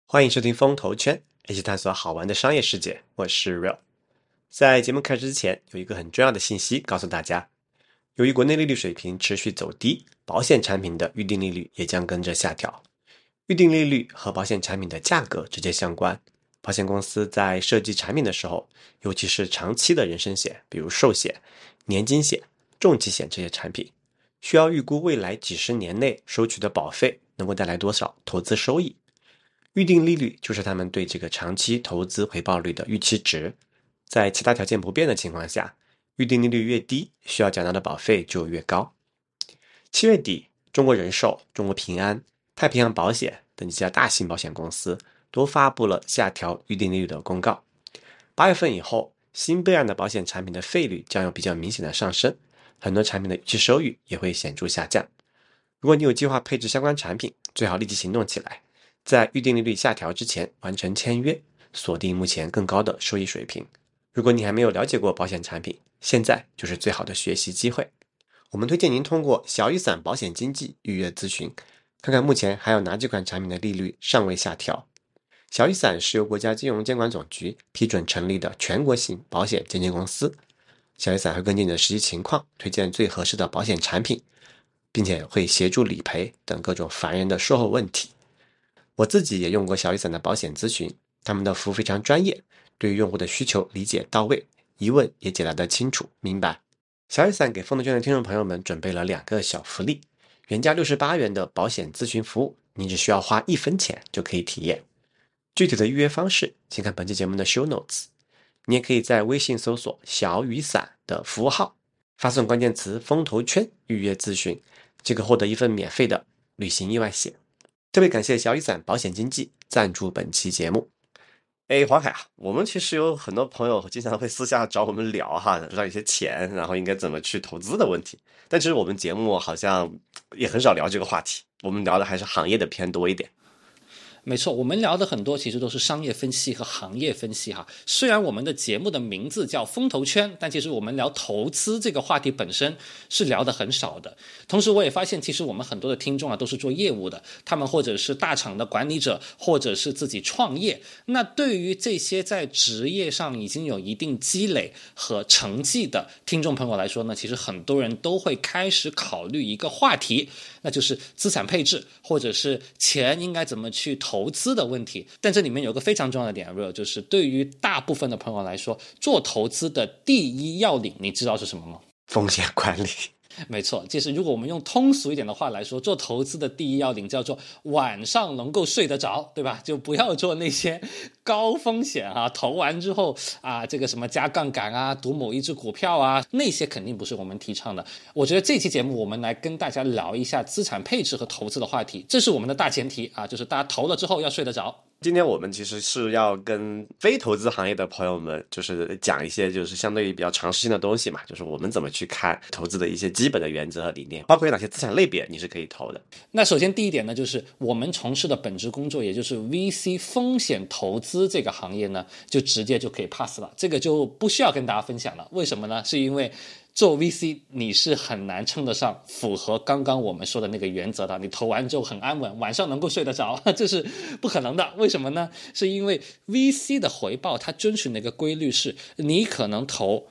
欢迎收听风投圈，一起探索好玩的商业世界。我是 Real。在节目开始之前，有一个很重要的信息告诉大家：由于国内利率水平持续走低，保险产品的预定利率也将跟着下调。预定利率和保险产品的价格直接相关。保险公司在设计产品的时候，尤其是长期的人身险，比如寿险、年金险、重疾险这些产品，需要预估未来几十年内收取的保费能够带来多少投资收益。预定利率就是他们对这个长期投资回报率的预期值，在其他条件不变的情况下，预定利率越低，需要缴纳的保费就越高。7月底，中国人寿、中国平安、太平洋保险等几家大型保险公司都发布了下调预定利率的公告。8月份以后，新备案的保险产品的费率将有比较明显的上升，很多产品的预期收益也会显著下降。如果你有计划配置相关产品，最好立即行动起来，在预定利率下调之前完成签约，锁定目前更高的收益水平。如果你还没有了解过保险产品，现在就是最好的学习机会。我们推荐您通过小雨伞保险经纪预约咨询，看看目前还有哪几款产品的利率尚未下调。小雨伞是由国家金融监管总局批准成立的全国性保险鉴定公司。小雨伞会根据你的实际情况推荐最合适的保险产品，并且会协助理赔等各种烦人的售后问题。我自己也用过小雨伞的保险咨询，他们的服务非常专业，对于用户的需求理解到位，疑问也解答得清楚明白。小雨伞给风投圈的听众朋友们准备了2个小福利，原价68元的保险咨询服务，你只需要花1分钱就可以体验。具体的预约方式，请看本期节目的 show notes。你也可以在微信搜索小雨伞的服务号，发送关键词风投圈预约咨询，即可获得一份免费的旅行意外险。特别感谢小雨伞保险经纪赞助本期节目。 黄海啊，我们其实有很多朋友经常会私下找我们聊知道一些钱，然后应该怎么去投资的问题。但其实我们节目好像也很少聊这个话题，我们聊的还是行业的偏多一点。 没错，我们聊的很多其实都是商业分析和行业分析哈。虽然我们的节目的名字叫风投圈，但其实我们聊投资这个话题本身是聊的很少的。同时我也发现，其实我们很多的听众都是做业务的，他们或者是大厂的管理者，或者是自己创业。那对于这些在职业上已经有一定积累和成绩的听众朋友来说呢，其实很多人都会开始考虑一个话题，那就是资产配置，或者是钱应该怎么去投资的问题。但这里面有个非常重要的点，就是对于大部分的朋友来说，做投资的第一要领你知道是什么吗？ 风险管理。 没错，就是如果我们用通俗一点的话来说，做投资的第一要领叫做晚上能够睡得着，对吧？就不要做那些高风险投完之后这个什么加杠杆赌某一只股票那些肯定不是我们提倡的。我觉得这期节目我们来跟大家聊一下资产配置和投资的话题，这是我们的大前提就是大家投了之后要睡得着。 今天我们其实是要跟非投资行业的朋友们就是讲一些就是相对于比较常识性的东西嘛，就是我们怎么去看投资的一些基本的原则和理念，包括有哪些资产类别你是可以投的。 那首先第一点呢，就是我们从事的本职工作，也就是 VC 风险投资这个行业呢，就直接就可以 pass 了，这个就不需要跟大家分享了。为什么呢？是因为做 VC 你是很难称得上符合刚刚我们说的那个原则的，你投完之后很安稳，晚上能够睡得着，这是不可能的。为什么呢？是因为 VC 的回报它遵循的一个规律是，你可能投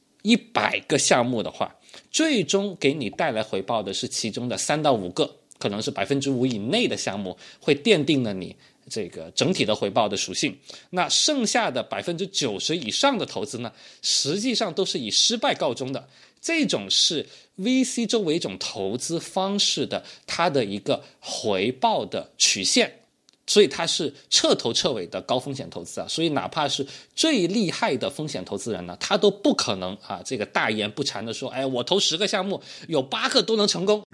100个项目的话，最终给你带来回报的是其中的3到5个，可能是5%以内的项目，会奠定了你这个整体的回报的属性。那剩下的90%以上的投资呢，实际上都是以失败告终的。这种是 VC 周围一种投资方式的它的一个回报的曲线，所以它是彻头彻尾的高风险投资所以哪怕是最厉害的风险投资人呢，他都不可能这个大言不惭的说，我投10个项目有8个都能成功。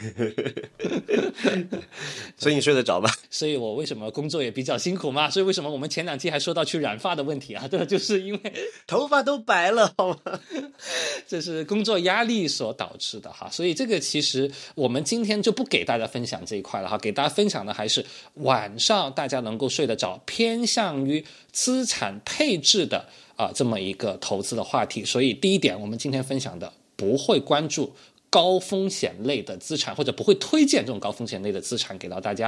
所以你睡得着吗？ 所以我为什么工作也比较辛苦嘛，所以为什么我们前2期还说到去染发的问题对，就是因为头发都白了好吗？ 这是工作压力所导致的所以这个其实我们今天就不给大家分享这一块了给大家分享的还是晚上大家能够睡得着，偏向于资产配置的这么一个投资的话题。所以第一点，我们今天分享的不会关注高风险类的资产，或者不会推荐这种高风险类的资产给到大家。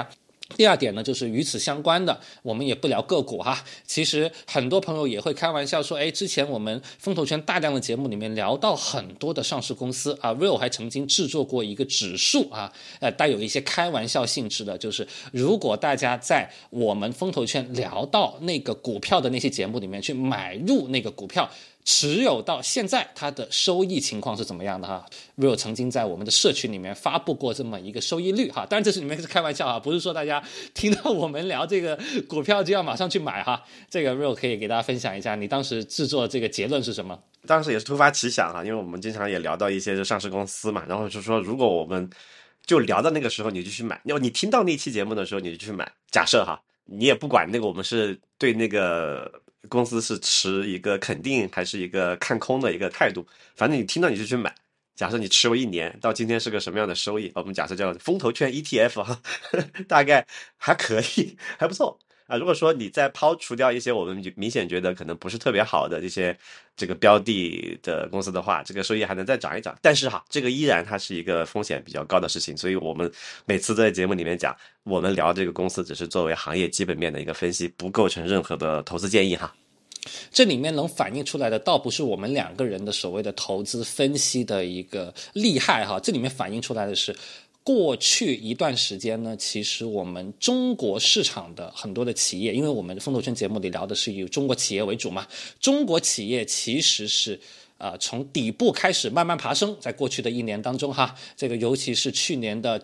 第二点呢，就是与此相关的，我们也不聊个股哈。其实很多朋友也会开玩笑说，之前我们风投圈大量的节目里面聊到很多的上市公司啊 ，Real 还曾经制作过一个指数啊，带有一些开玩笑性质的，就是如果大家在我们风投圈聊到那个股票的那些节目里面去买入那个股票，持有到现在它的收益情况是怎么样的哈 ？Real 曾经在我们的社群里面发布过这么一个收益率哈，当然这是里面是开玩笑哈，不是说大家听到我们聊这个股票就要马上去买哈。这个 Real 可以给大家分享一下，你当时制作这个结论是什么？ 当时也是突发奇想哈，因为我们经常也聊到一些上市公司嘛，然后就说如果我们就聊到那个时候你就去买，你听到那期节目的时候你就去买，假设哈，你也不管那个我们是对那个公司是持一个肯定还是一个看空的一个态度，反正你听到你就去买。假设你持有1年，到今天是个什么样的收益？我们假设叫风投圈 ETF 哈，大概还可以，还不错啊。如果说你再抛除掉一些我们明显觉得可能不是特别好的这个标的的公司的话，这个收益还能再涨一涨。但是哈，这个依然它是一个风险比较高的事情，所以我们每次在节目里面讲，我们聊这个公司只是作为行业基本面的一个分析，不构成任何的投资建议哈。 这里面能反映出来的倒不是我们2个人的所谓的投资分析的一个厉害哈，这里面反映出来的是过去一段时间呢，其实我们中国市场的很多的企业，因为我们风投圈节目里聊的是以中国企业为主嘛，中国企业其实是从底部开始慢慢爬升，在过去的1年当中哈，这个尤其是去年的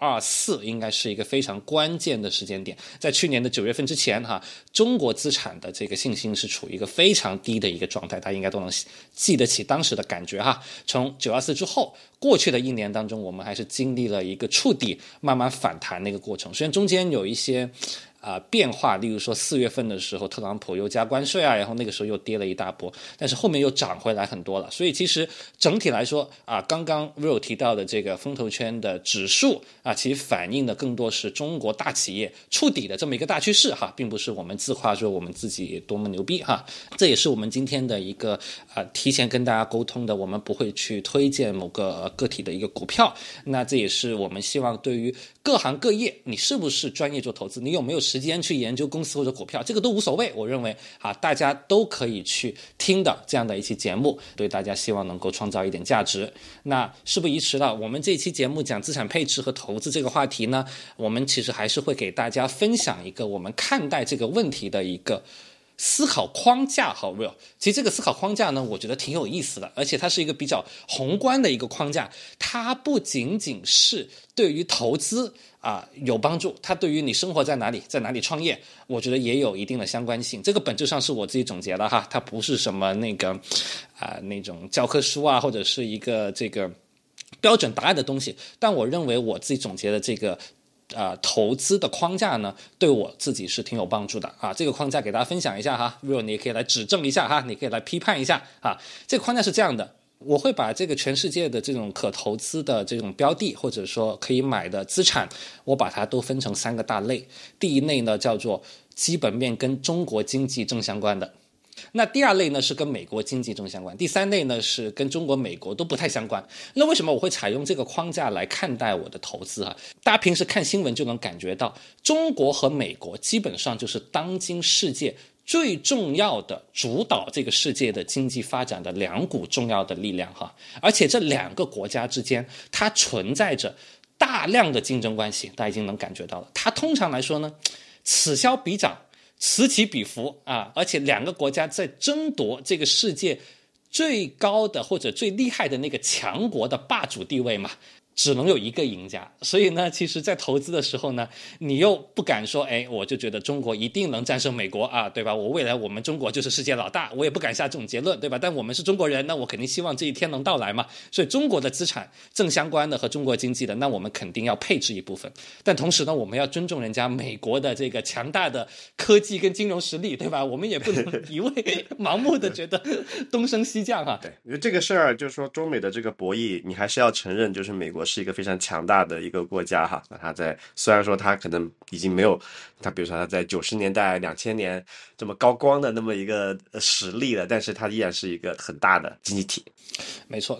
924应该是一个非常关键的时间点。在去年的9月份之前哈，中国资产的这个信心是处于一个非常低的一个状态，大家应该都能记得起当时的感觉哈。从924之后，过去的1年当中，我们还是经历了一个触底慢慢反弹的一个过程，虽然中间有一些变化，例如说4月份的时候特朗普又加关税啊，然后那个时候又跌了一大波，但是后面又涨回来很多了。所以其实整体来说刚刚 Real 提到的这个风投圈的指数其实反映的更多是中国大企业触底的这么一个大趋势哈，并不是我们自夸说我们自己多么牛逼哈。这也是我们今天的一个提前跟大家沟通的，我们不会去推荐某个个体的一个股票，那这也是我们希望对于各行各业，你是不是专业做投资，你有没有时间去研究公司或者股票，这个都无所谓。我认为大家都可以去听的这样的一期节目，对大家希望能够创造一点价值。那事不宜迟了，我们这一期节目讲资产配置和投资这个话题呢，我们其实还是会给大家分享一个我们看待这个问题的一个思考框架和 Real， 其实这个思考框架呢，我觉得挺有意思的，而且它是一个比较宏观的一个框架，它不仅仅是对于投资有帮助，它对于你生活在哪里创业，我觉得也有一定的相关性。这个本质上是我自己总结的哈，它不是什么那个那种教科书或者是一个这个标准答案的东西，但我认为我自己总结的这个投资的框架呢，对我自己是挺有帮助的这个框架给大家分享一下哈 ，Real 你也可以来指正一下哈，你可以来批判一下这个框架是这样的，我会把这个全世界的这种可投资的这种标的，或者说可以买的资产，我把它都分成3个大类。第一类呢叫做基本面跟中国经济正相关的。那第2类呢是跟美国经济正相关，第3类呢是跟中国美国都不太相关。那为什么我会采用这个框架来看待我的投资大家平时看新闻就能感觉到，中国和美国基本上就是当今世界最重要的主导这个世界的经济发展的2股重要的力量而且这2个国家之间它存在着大量的竞争关系，大家已经能感觉到了。它通常来说呢，此消彼长，此起彼伏而且2个国家在争夺这个世界最高的或者最厉害的那个强国的霸主地位嘛，只能有一个赢家。所以呢，其实在投资的时候呢，你又不敢说我就觉得中国一定能战胜美国对吧，我们中国就是世界老大，我也不敢下这种结论，对吧，但我们是中国人，那我肯定希望这一天能到来嘛。所以中国的资产正相关的和中国经济的，那我们肯定要配置一部分，但同时呢，我们要尊重人家美国的这个强大的科技跟金融实力，对吧，我们也不能一味盲目的觉得东升西降对，因为这个事儿就是说中美的这个博弈，你还是要承认，就是美国是一个非常强大的一个国家那它虽然说它可能已经没有它，比如说它在90年代、2000年这么高光的那么一个实力了，但是它依然是一个很大的经济体。 没错，那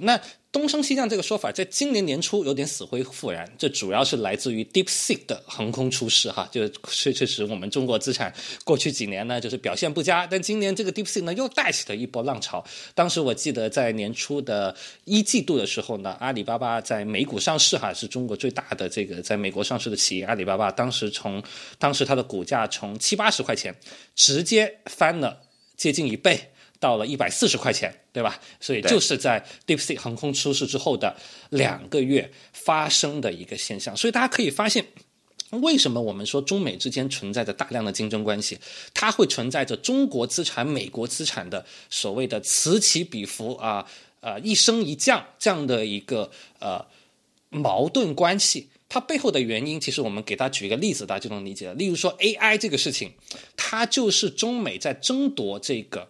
东升西降这个说法在今年年初有点死灰复燃，这主要是来自于 DeepSeek 的横空出世哈，就是确实我们中国资产过去几年呢就是表现不佳，但今年这个 DeepSeek 呢又带起了一波浪潮。当时我记得在年初的1季度的时候呢，阿里巴巴在美股上市哈，是中国最大的这个在美国上市的企业阿里巴巴，当时它的股价从70-80块钱直接翻了接近1倍。到了140块钱，对吧？所以就是在 DeepSeek 横空出世之后的2个月发生的一个现象。所以大家可以发现，为什么我们说中美之间存在着大量的竞争关系？它会存在着中国资产、美国资产的所谓的此起彼伏一升一降这样的一个矛盾关系。它背后的原因，其实我们给大家举一个例子，大家就能理解了。例如说 AI 这个事情，它就是中美在争夺这个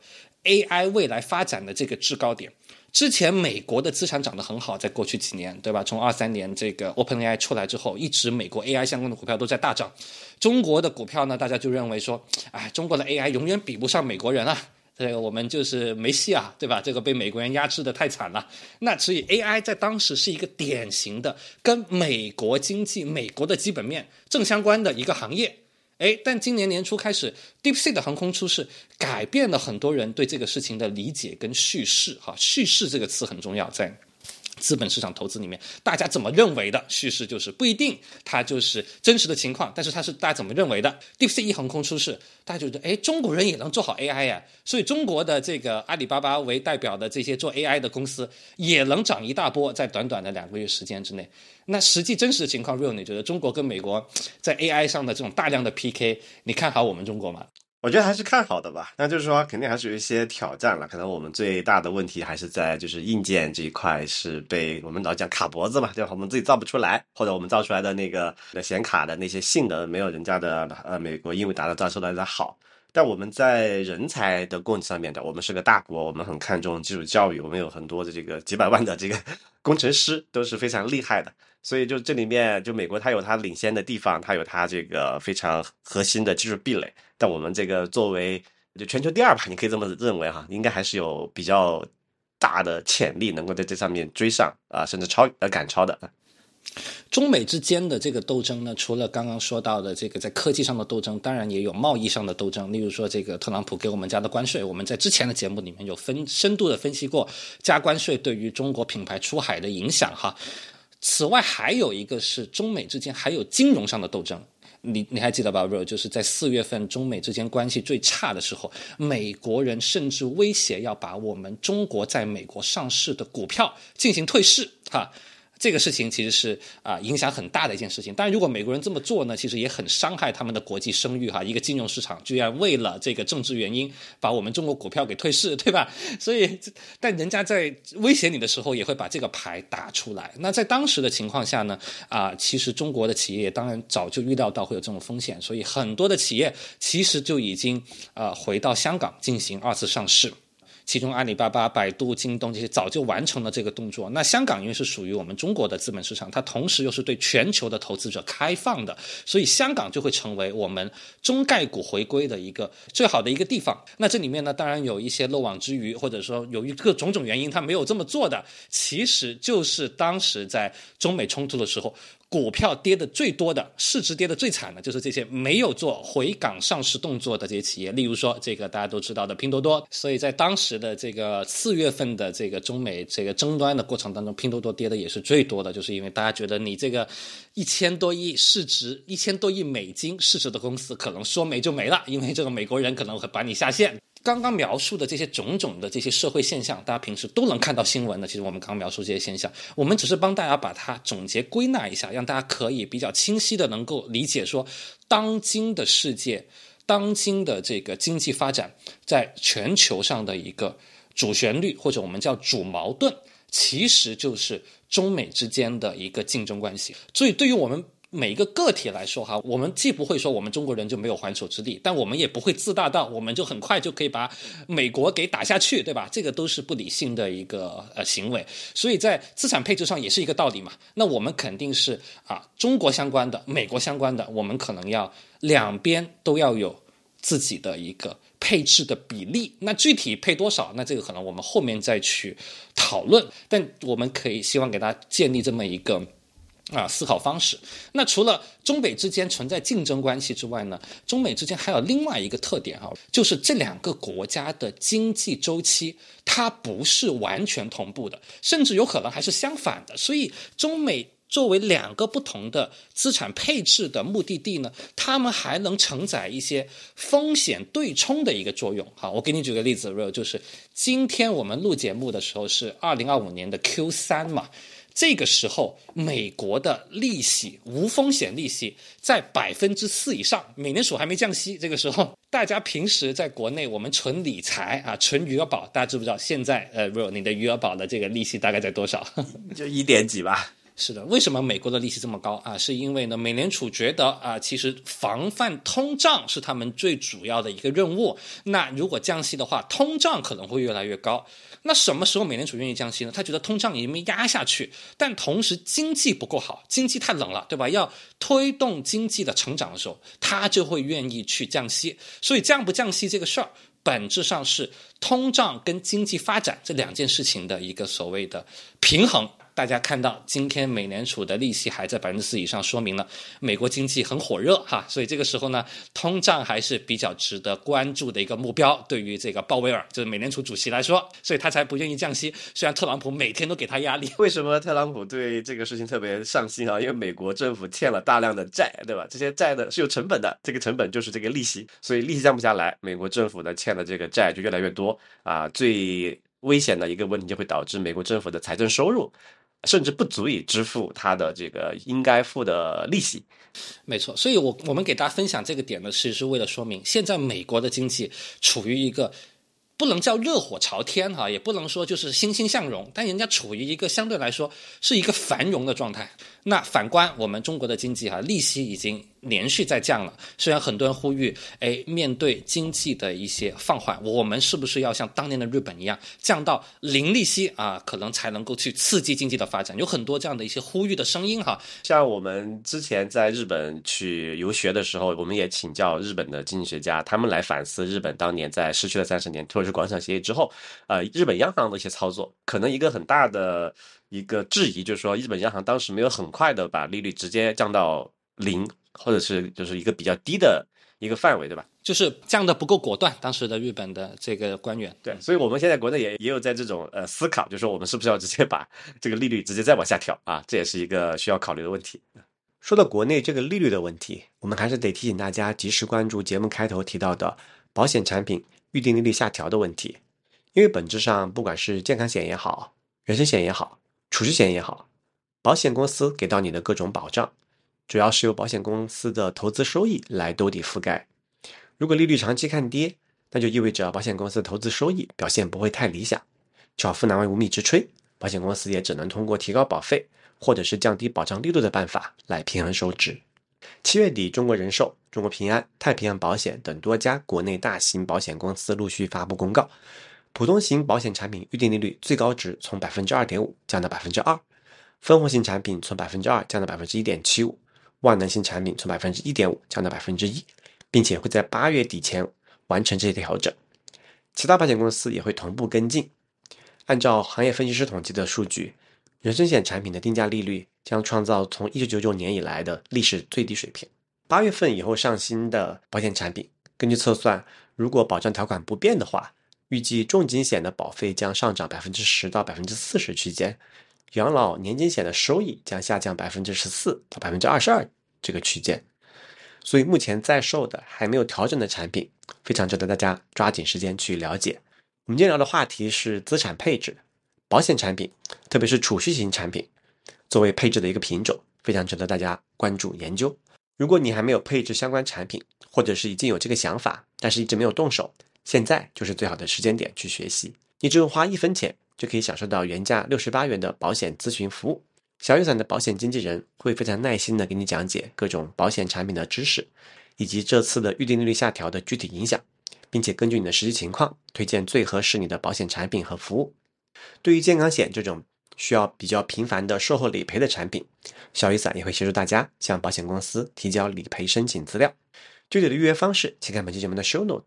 AI 未来发展的这个制高点。之前美国的资产涨得很好，在过去几年，对吧？从23年这个 OpenAI 出来之后，一直美国 AI 相关的股票都在大涨。中国的股票呢，大家就认为说，中国的 AI 永远比不上美国人啊，这个我们就是没戏啊，对吧？这个被美国人压制的太惨了。那所以 AI 在当时是一个典型的跟美国经济、美国的基本面正相关的一个行业。但今年年初开始 DeepSeek 的横空出世，改变了很多人对这个事情的理解跟叙事。叙事这个词很重要，在资本市场投资里面，大家怎么认为的叙事就是不一定它就是真实的情况，但是它是大家怎么认为的。DeepSeek 一横空出世，大家觉得中国人也能做好 AI 呀，所以中国的这个阿里巴巴为代表的这些做 AI 的公司也能涨一大波，在短短的2个月时间之内。那实际真实的情况 Real 你觉得中国跟美国在 AI 上的这种大量的 PK， 你看好我们中国吗？ 我觉得还是看好的吧，那就是说肯定还是有一些挑战了，可能我们最大的问题还是在就是硬件这一块是被我们老讲卡脖子嘛，对吧？我们自己造不出来，或者我们造出来的那个显卡的那些性能没有人家的美国英伟达的造出来的好。但我们在人才的供给上面的，我们是个大国，我们很看重基础教育，我们有很多的这个几百万的这个工程师都是非常厉害的。所以就这里面，就美国它有它领先的地方，它有它这个非常核心的技术壁垒。但我们这个作为就全球第2吧，你可以这么认为哈，应该还是有比较大的潜力能够在这上面追上甚至赶超的。 中美之间的这个斗争呢，除了刚刚说到的这个在科技上的斗争，当然也有贸易上的斗争。例如说这个特朗普给我们加的关税，我们在之前的节目里面有深度的分析过加关税对于中国品牌出海的影响哈。此外还有一个是中美之间还有金融上的斗争。你还记得吧 Bro？ 就是在4月份中美之间关系最差的时候，美国人甚至威胁要把我们中国在美国上市的股票进行退市哈。这个事情其实是影响很大的一件事情。当然如果美国人这么做呢，其实也很伤害他们的国际声誉哈。一个金融市场居然为了这个政治原因把我们中国股票给退市，对吧？所以但人家在威胁你的时候也会把这个牌打出来。那在当时的情况下呢其实中国的企业当然早就预料到会有这种风险，所以很多的企业其实就已经回到香港进行2次上市。其中阿里巴巴、百度、京东这些早就完成了这个动作。那香港因为是属于我们中国的资本市场，它同时又是对全球的投资者开放的，所以香港就会成为我们中概股回归的一个最好的一个地方。那这里面呢，当然有一些漏网之鱼，或者说由于各种原因它没有这么做的，其实就是当时在中美冲突的时候，股票跌的最多的，市值跌的最惨的，就是这些没有做回港上市动作的这些企业。例如说这个大家都知道的拼多多。所以在当时的这个4月份的这个中美这个争端的过程当中，拼多多跌的也是最多的，就是因为大家觉得你这个1000多亿市值、1000多亿美金市值的公司可能说没就没了，因为这个美国人可能会把你下线。刚刚描述的这些种种的这些社会现象，大家平时都能看到新闻的。其实我们刚刚描述这些现象，我们只是帮大家把它总结归纳一下，让大家可以比较清晰的能够理解说，当今的世界，当今的这个经济发展在全球上的一个主旋律，或者我们叫主矛盾，其实就是中美之间的一个竞争关系。所以对于我们每一个个体来说哈，我们既不会说我们中国人就没有还手之力，但我们也不会自大到我们就很快就可以把美国给打下去，对吧？这个都是不理性的一个行为。所以在资产配置上也是一个道理嘛。那我们肯定是中国相关的、美国相关的，我们可能要两边都要有自己的一个配配置的比例。那具体配多少，那这个可能我们后面再去讨论，但我们可以希望给大家建立这么一个思考方式。那除了中美之间存在竞争关系之外呢，中美之间还有另外一个特点就是这两个国家的经济周期它不是完全同步的，甚至有可能还是相反的。所以中美作为两个不同的资产配置的目的地呢，他们还能承载一些风险对冲的一个作用。好，我给你举个例子，就是今天我们录节目的时候是2025年的 Q3 嘛，这个时候美国的利息无风险利息在4%以上，美联储还没降息。这个时候大家平时在国内我们存理财存余额宝，大家知不知道现在你的余额宝的这个利息大概在多少？ 就1点几吧。 是的，为什么美国的利息这么高是因为呢，美联储觉得其实防范通胀是他们最主要的一个任务。那如果降息的话，通胀可能会越来越高。那什么时候美联储愿意降息呢？他觉得通胀已经没压下去，但同时经济不够好，经济太冷了，对吧？要推动经济的成长的时候，他就会愿意去降息。所以降不降息这个事儿，本质上是通胀跟经济发展这两件事情的一个所谓的平衡。大家看到今天美联储的利息还在4%以上，说明了美国经济很火热所以这个时候呢，通胀还是比较值得关注的一个目标，对于这个鲍威尔就是美联储主席来说，所以他才不愿意降息。虽然特朗普每天都给他压力。 为什么特朗普对这个事情特别上心因为美国政府欠了大量的债，对吧？这些债呢是有成本的，这个成本就是这个利息，所以利息降不下来，美国政府呢欠的这个债就越来越多最危险的一个问题就会导致美国政府的财政收入甚至不足以支付它的这个应该付的利息。 没错，所以我们给大家分享这个点呢，其实是为了说明现在美国的经济处于一个不能叫热火朝天也不能说就是欣欣向荣，但人家处于一个相对来说是一个繁荣的状态。那反观我们中国的经济利息已经连续在降了，虽然很多人呼吁面对经济的一些放缓，我们是不是要像当年的日本一样降到零利息可能才能够去刺激经济的发展，有很多这样的一些呼吁的声音像我们之前在日本去游学的时候，我们也请教日本的经济学家，他们来反思日本当年在失去了30年特殊广场协议之后日本央行的一些操作，可能一个很大的一个质疑就是说，日本央行当时没有很快的把利率直接降到0，或者是就是一个比较低的一个范围，对吧？ 就是降的不够果断，当时的日本的这个官员。 对，所以我们现在国内也有在这种思考，就是说我们是不是要直接把这个利率直接再往下调这也是一个需要考虑的问题。 说到国内这个利率的问题，我们还是得提醒大家及时关注节目开头提到的保险产品预定利率下调的问题。因为本质上不管是健康险也好，人身险也好，储蓄险也好，保险公司给到你的各种保障主要是由保险公司的投资收益来兜底覆盖。如果利率长期看跌，那就意味着保险公司的投资收益表现不会太理想，巧妇难为无米之炊，保险公司也只能通过提高保费或者是降低保障力度的办法来平衡收支。7月底，中国人寿、中国平安、太平洋保险等多家国内大型保险公司陆续发布公告，普通型保险产品预定利率最高值从 2.5% 降到 2%， 分红型产品从 2% 降到 1.75%， 万能型产品从 1.5% 降到 1%， 并且会在8月底前完成这些调整。其他保险公司也会同步跟进。按照行业分析师统计的数据，人身险产品的定价利率将创造从1999年以来的历史最低水平。8月份以后上新的保险产品，根据测算，如果保障条款不变的话，预计重疾险的保费将上涨 10% 到 40% 区间，养老年金险的收益将下降 14% 到 22% 这个区间。所以目前在售的还没有调整的产品，非常值得大家抓紧时间去了解。我们今天聊的话题是资产配置，保险产品，特别是储蓄型产品，作为配置的一个品种，非常值得大家关注研究。如果你还没有配置相关产品，或者是已经有这个想法，但是一直没有动手，现在就是最好的时间点去学习。你只用花1分钱就可以享受到原价68元的保险咨询服务。小雨伞的保险经纪人会非常耐心的给你讲解各种保险产品的知识，以及这次的预定利率下调的具体影响，并且根据你的实际情况推荐最合适你的保险产品和服务。对于健康险这种需要比较频繁的售后理赔的产品，小雨伞也会协助大家向保险公司提交理赔申请资料。具体的预约方式请看本期节目的 show notes，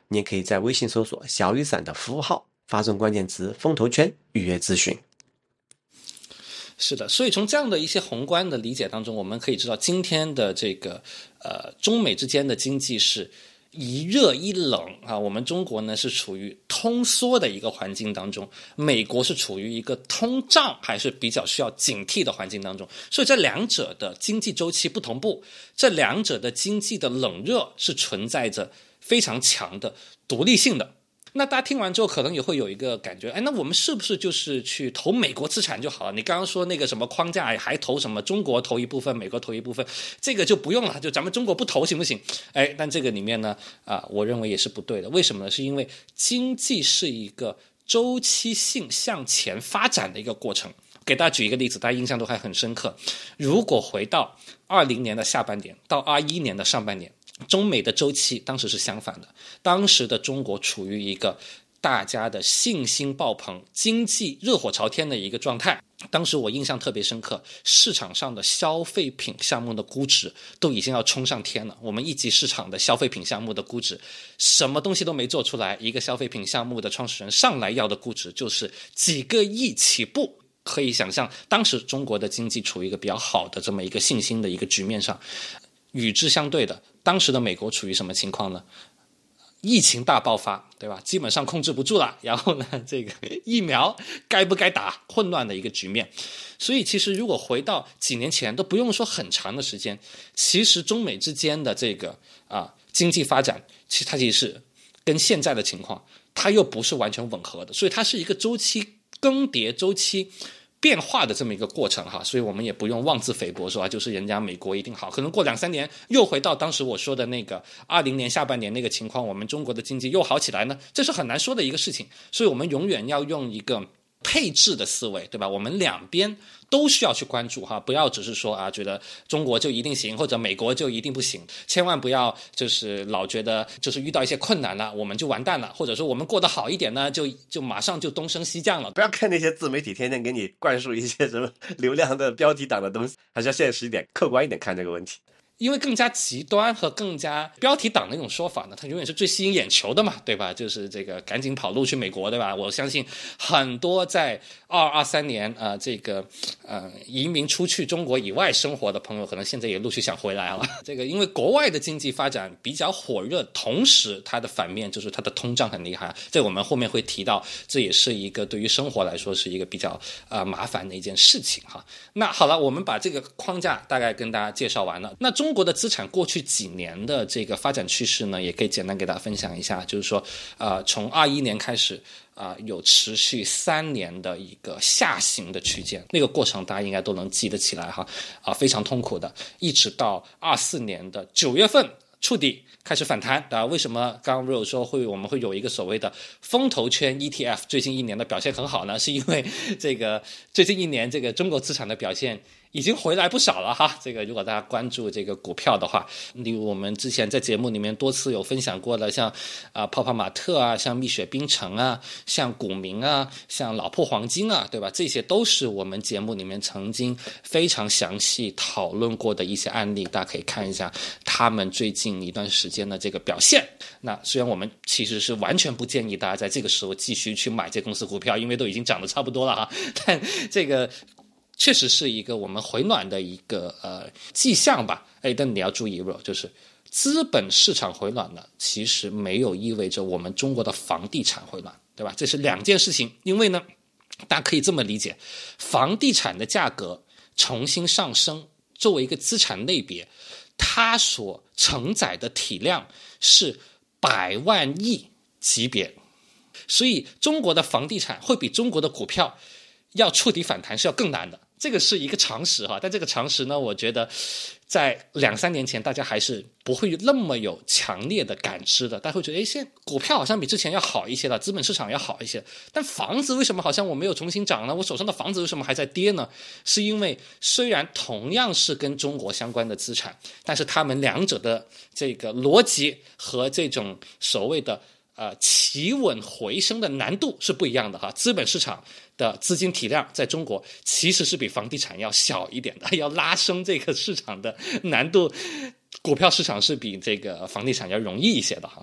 你也可以在微信搜索小雨伞的服务号，发送关键词风投圈预约咨询。 是的，所以从这样的一些宏观的理解当中，我们可以知道今天的这个中美之间的经济是一热一冷啊。我们中国呢是处于通缩的一个环境当中，美国是处于一个通胀还是比较需要警惕的环境当中，所以这两者的经济周期不同步，这两者的经济的冷热是存在着非常强的独立性的。那大家听完之后可能也会有一个感觉，那我们是不是就是去投美国资产就好了？你刚刚说那个什么框架还投什么中国投一部分，美国投一部分，这个就不用了，就咱们中国不投行不行？但这个里面呢我认为也是不对的。为什么呢？是因为经济是一个周期性向前发展的一个过程。给大家举一个例子，大家印象都还很深刻。如果回到20年的下半年到21年的上半年，中美的周期当时是相反的，当时的中国处于一个大家的信心爆棚、经济热火朝天的一个状态。当时我印象特别深刻，市场上的消费品项目的估值都已经要冲上天了。我们一级市场的消费品项目的估值，什么东西都没做出来，一个消费品项目的创始人上来要的估值就是几个亿起步。可以想象，当时中国的经济处于一个比较好的这么一个信心的一个局面上。与之相对的，当时的美国处于什么情况呢？疫情大爆发，对吧？基本上控制不住了，然后呢，这个疫苗该不该打，混乱的一个局面。所以其实如果回到几年前，都不用说很长的时间，其实中美之间的这个经济发展，其实它其实是跟现在的情况，它又不是完全吻合的，所以它是一个周期更迭、周期变化的这么一个过程哈，所以我们也不用妄自菲薄说就是人家美国一定好，可能过2-3年又回到当时我说的那个20年下半年那个情况，我们中国的经济又好起来呢，这是很难说的一个事情。所以我们永远要用一个配置的思维，对吧？我们两边都需要去关注哈，不要只是说觉得中国就一定行，或者美国就一定不行，千万不要就是老觉得就是遇到一些困难了我们就完蛋了，或者说我们过得好一点呢就马上就东升西降了。 不要看那些自媒体天天给你灌输一些什么流量的标题党的东西，还是要现实一点、客观一点看这个问题。 因为更加极端和更加标题党的那种说法呢，它永远是最吸引眼球的嘛，对吧？就是这个赶紧跑路去美国，对吧？我相信很多在22-23年移民出去中国以外生活的朋友，可能现在也陆续想回来了。这个因为国外的经济发展比较火热，同时它的反面就是它的通胀很厉害，这我们后面会提到，这也是一个对于生活来说是一个比较麻烦的一件事情哈。那好了，我们把这个框架大概跟大家介绍完了。那中国的资产过去几年的这个发展趋势呢，也可以简单给大家分享一下，就是说从21年开始有持续3年的一个下行的区间，那个过程大家应该都能记得起来哈，非常痛苦的，一直到24年的9月份触底开始反弹。为什么刚刚 Real 说我们会有一个所谓的风投圈 ETF 最近1年的表现很好呢？是因为这个最近1年这个中国资产的表现已经回来不少了哈。这个如果大家关注这个股票的话，例如我们之前在节目里面多次有分享过的，像泡泡玛特啊，像蜜雪冰城啊，像股民啊，像老破黄金啊，对吧？这些都是我们节目里面曾经非常详细讨论过的一些案例，大家可以看一下他们最近一段时间的这个表现。那虽然我们其实是完全不建议大家在这个时候继续去买这公司股票，因为都已经涨得差不多了哈，但这个确实是一个我们回暖的一个迹象吧。但你要注意，就是资本市场回暖呢，其实没有意味着我们中国的房地产回暖，对吧？这是2件事情。因为呢，大家可以这么理解，房地产的价格重新上升，作为一个资产类别，它所承载的体量是100万亿级别，所以中国的房地产会比中国的股票要触底反弹是要更难的，这个是一个常识哈。但这个常识呢，我觉得在2-3年前大家还是不会那么有强烈的感知的，大家会觉得现在股票好像比之前要好一些了，资本市场要好一些，但房子为什么好像我没有重新涨呢？我手上的房子为什么还在跌呢？是因为虽然同样是跟中国相关的资产，但是他们两者的这个逻辑和这种所谓的企稳回升的难度是不一样的哈。资本市场的资金体量在中国其实是比房地产要小一点的，要拉升这个市场的难度，股票市场是比这个房地产要容易一些的哈。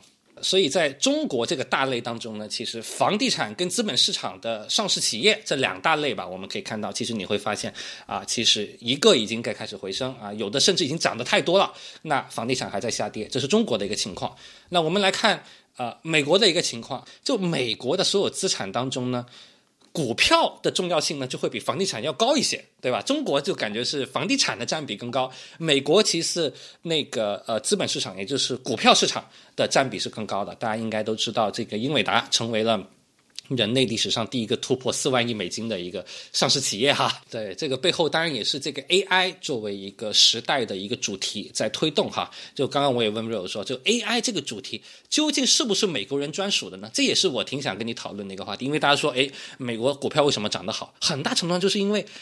所以在中国这个大类当中呢，其实房地产跟资本市场的上市企业这两大类吧，我们可以看到，其实你会发现其实一个已经该开始回升有的甚至已经涨得太多了，那房地产还在下跌，这是中国的一个情况。那我们来看美国的一个情况，就美国的所有资产当中呢，股票的重要性呢就会比房地产要高一些，对吧？中国就感觉是房地产的占比更高，美国其实那个资本市场，也就是股票市场的占比是更高的。大家应该都知道，这个英伟达成为了人类历史上第一个突破4万亿美金的一个上市企业哈。对，这个背后当然也是这个 AI 作为一个时代的一个主题在推动哈。就刚刚我也问 Rio 说，就 AI 这个主题究竟是不是美国人专属的呢？这也是我挺想跟你讨论的一个话题。因为大家说美国股票为什么涨得好，很大程度上就是因为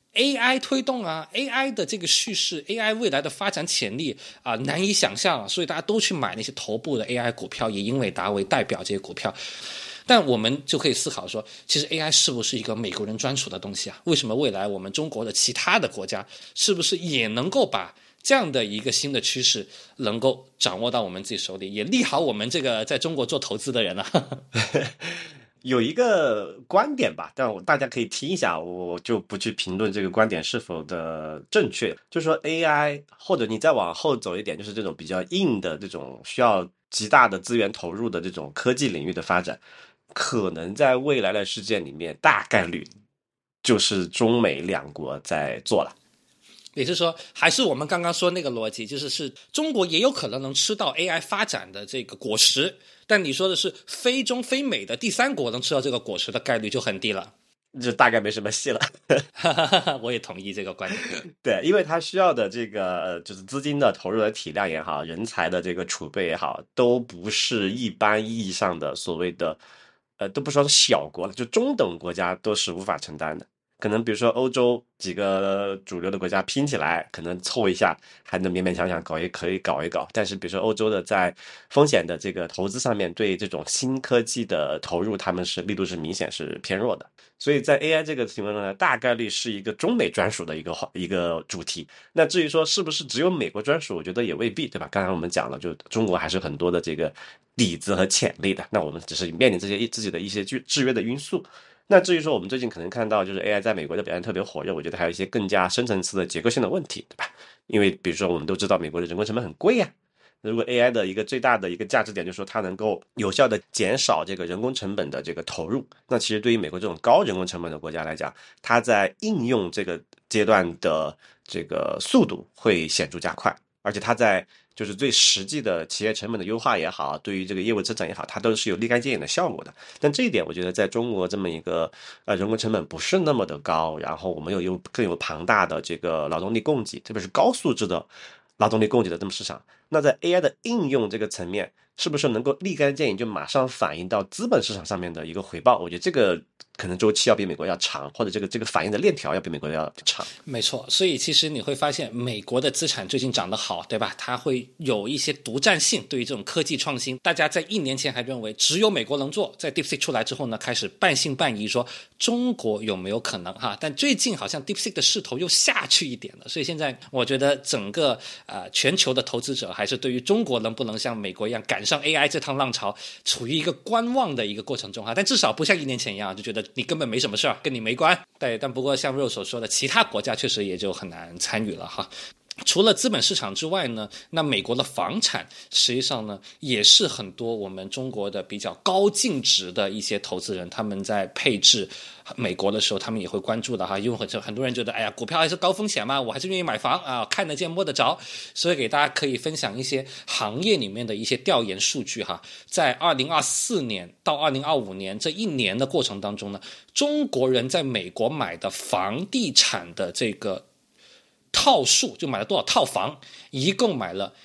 AI 推动AI 的这个叙事， AI 未来的发展潜力难以想象所以大家都去买那些头部的 AI 股票，以英伟达为代表这些股票。但我们就可以思考说，其实 AI 是不是一个美国人专属的东西为什么未来我们中国的其他的国家是不是也能够把这样的一个新的趋势能够掌握到我们自己手里，也利好我们这个在中国做投资的人有一个观点吧，但大家可以听一下，我就不去评论这个观点是否的正确。就是说 AI， 或者你再往后走一点，就是这种比较硬的这种需要极大的资源投入的这种科技领域的发展，可能在未来的事件里面大概率就是中美两国在做了。 也就是说，还是我们刚刚说那个逻辑，就是中国也有可能能吃到 AI 发展的这个果实，但你说的是非中非美的第三国能吃到这个果实的概率就很低了， 就大概没什么戏了。 我也同意这个观点。 对，因为它需要的这个就是资金的投入的体量也好，人才的这个储备也好，都不是一般意义上的所谓的都不说小国了，就中等国家都是无法承担的。可能比如说欧洲几个主流的国家拼起来，可能凑一下还能勉勉强强可以搞一搞。但是比如说欧洲的在风险的这个投资上面，对这种新科技的投入，他们是力度是明显是偏弱的。所以在 AI 这个情况呢，大概率是一个中美专属的一个主题。那至于说是不是只有美国专属，我觉得也未必，对吧？刚才我们讲了，就中国还是很多的这个底子和潜力的。那我们只是面临这些自己的一些制约的因素。那至于说我们最近可能看到就是 AI 在美国的表现特别火热，我觉得还有一些更加深层次的结构性的问题，对吧？因为比如说我们都知道美国的人工成本很贵呀。如果 AI 的一个最大的一个价值点就是说它能够有效的减少这个人工成本的这个投入，那其实对于美国这种高人工成本的国家来讲，它在应用这个阶段的这个速度会显著加快，而且它在就是最实际的企业成本的优化也好，对于这个业务增长也好，它都是有立竿见影的效果的。但这一点我觉得在中国这么一个人工成本不是那么的高，然后我们又更有庞大的这个劳动力供给，特别是高素质的劳动力供给的这么市场，那在 AI 的应用这个层面，是不是能够立竿见影就马上反映到资本市场上面的一个回报？我觉得这个可能周期要比美国要长，或者这个反应的链条要比美国要长。 没错，所以其实你会发现美国的资产最近涨得好，对吧？它会有一些独占性，对于这种科技创新，大家在1年前还认为只有美国能做，在 DeepSeek 出来之后呢，开始半信半疑说中国有没有可能哈？但最近好像 DeepSeek 的势头又下去一点了，所以现在我觉得整个全球的投资者还是对于中国能不能像美国一样赶上 AI 这趟浪潮，处于一个观望的一个过程中哈。但至少不像1年前一样就觉得你根本没什么事儿，跟你没关。对，但不过像 Rose 所说的，其他国家确实也就很难参与了哈。除了资本市场之外呢，那美国的房产实际上呢，也是很多我们中国的比较高净值的一些投资人，他们在配置美国的时候，他们也会关注的哈。因为很多人觉得，哎呀，股票还是高风险嘛，我还是愿意买房看得见摸得着。所以给大家可以分享一些行业里面的一些调研数据哈。在2024年到2025年这1年的过程当中呢，中国人在美国买的房地产的这个套数，就买了多少套房，一共买了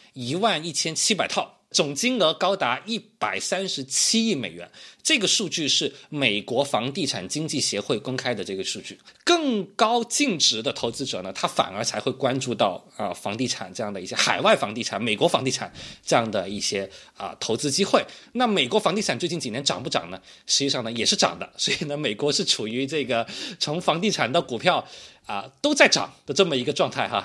11700套，总金额高达137亿美元。这个数据是美国房地产经济协会公开的这个数据。更高净值的投资者呢，他反而才会关注到房地产这样的一些海外房地产、美国房地产这样的一些投资机会。那美国房地产最近几年涨不涨呢？实际上呢也是涨的，所以呢美国是处于这个从房地产到股票都在涨的这么一个状态哈。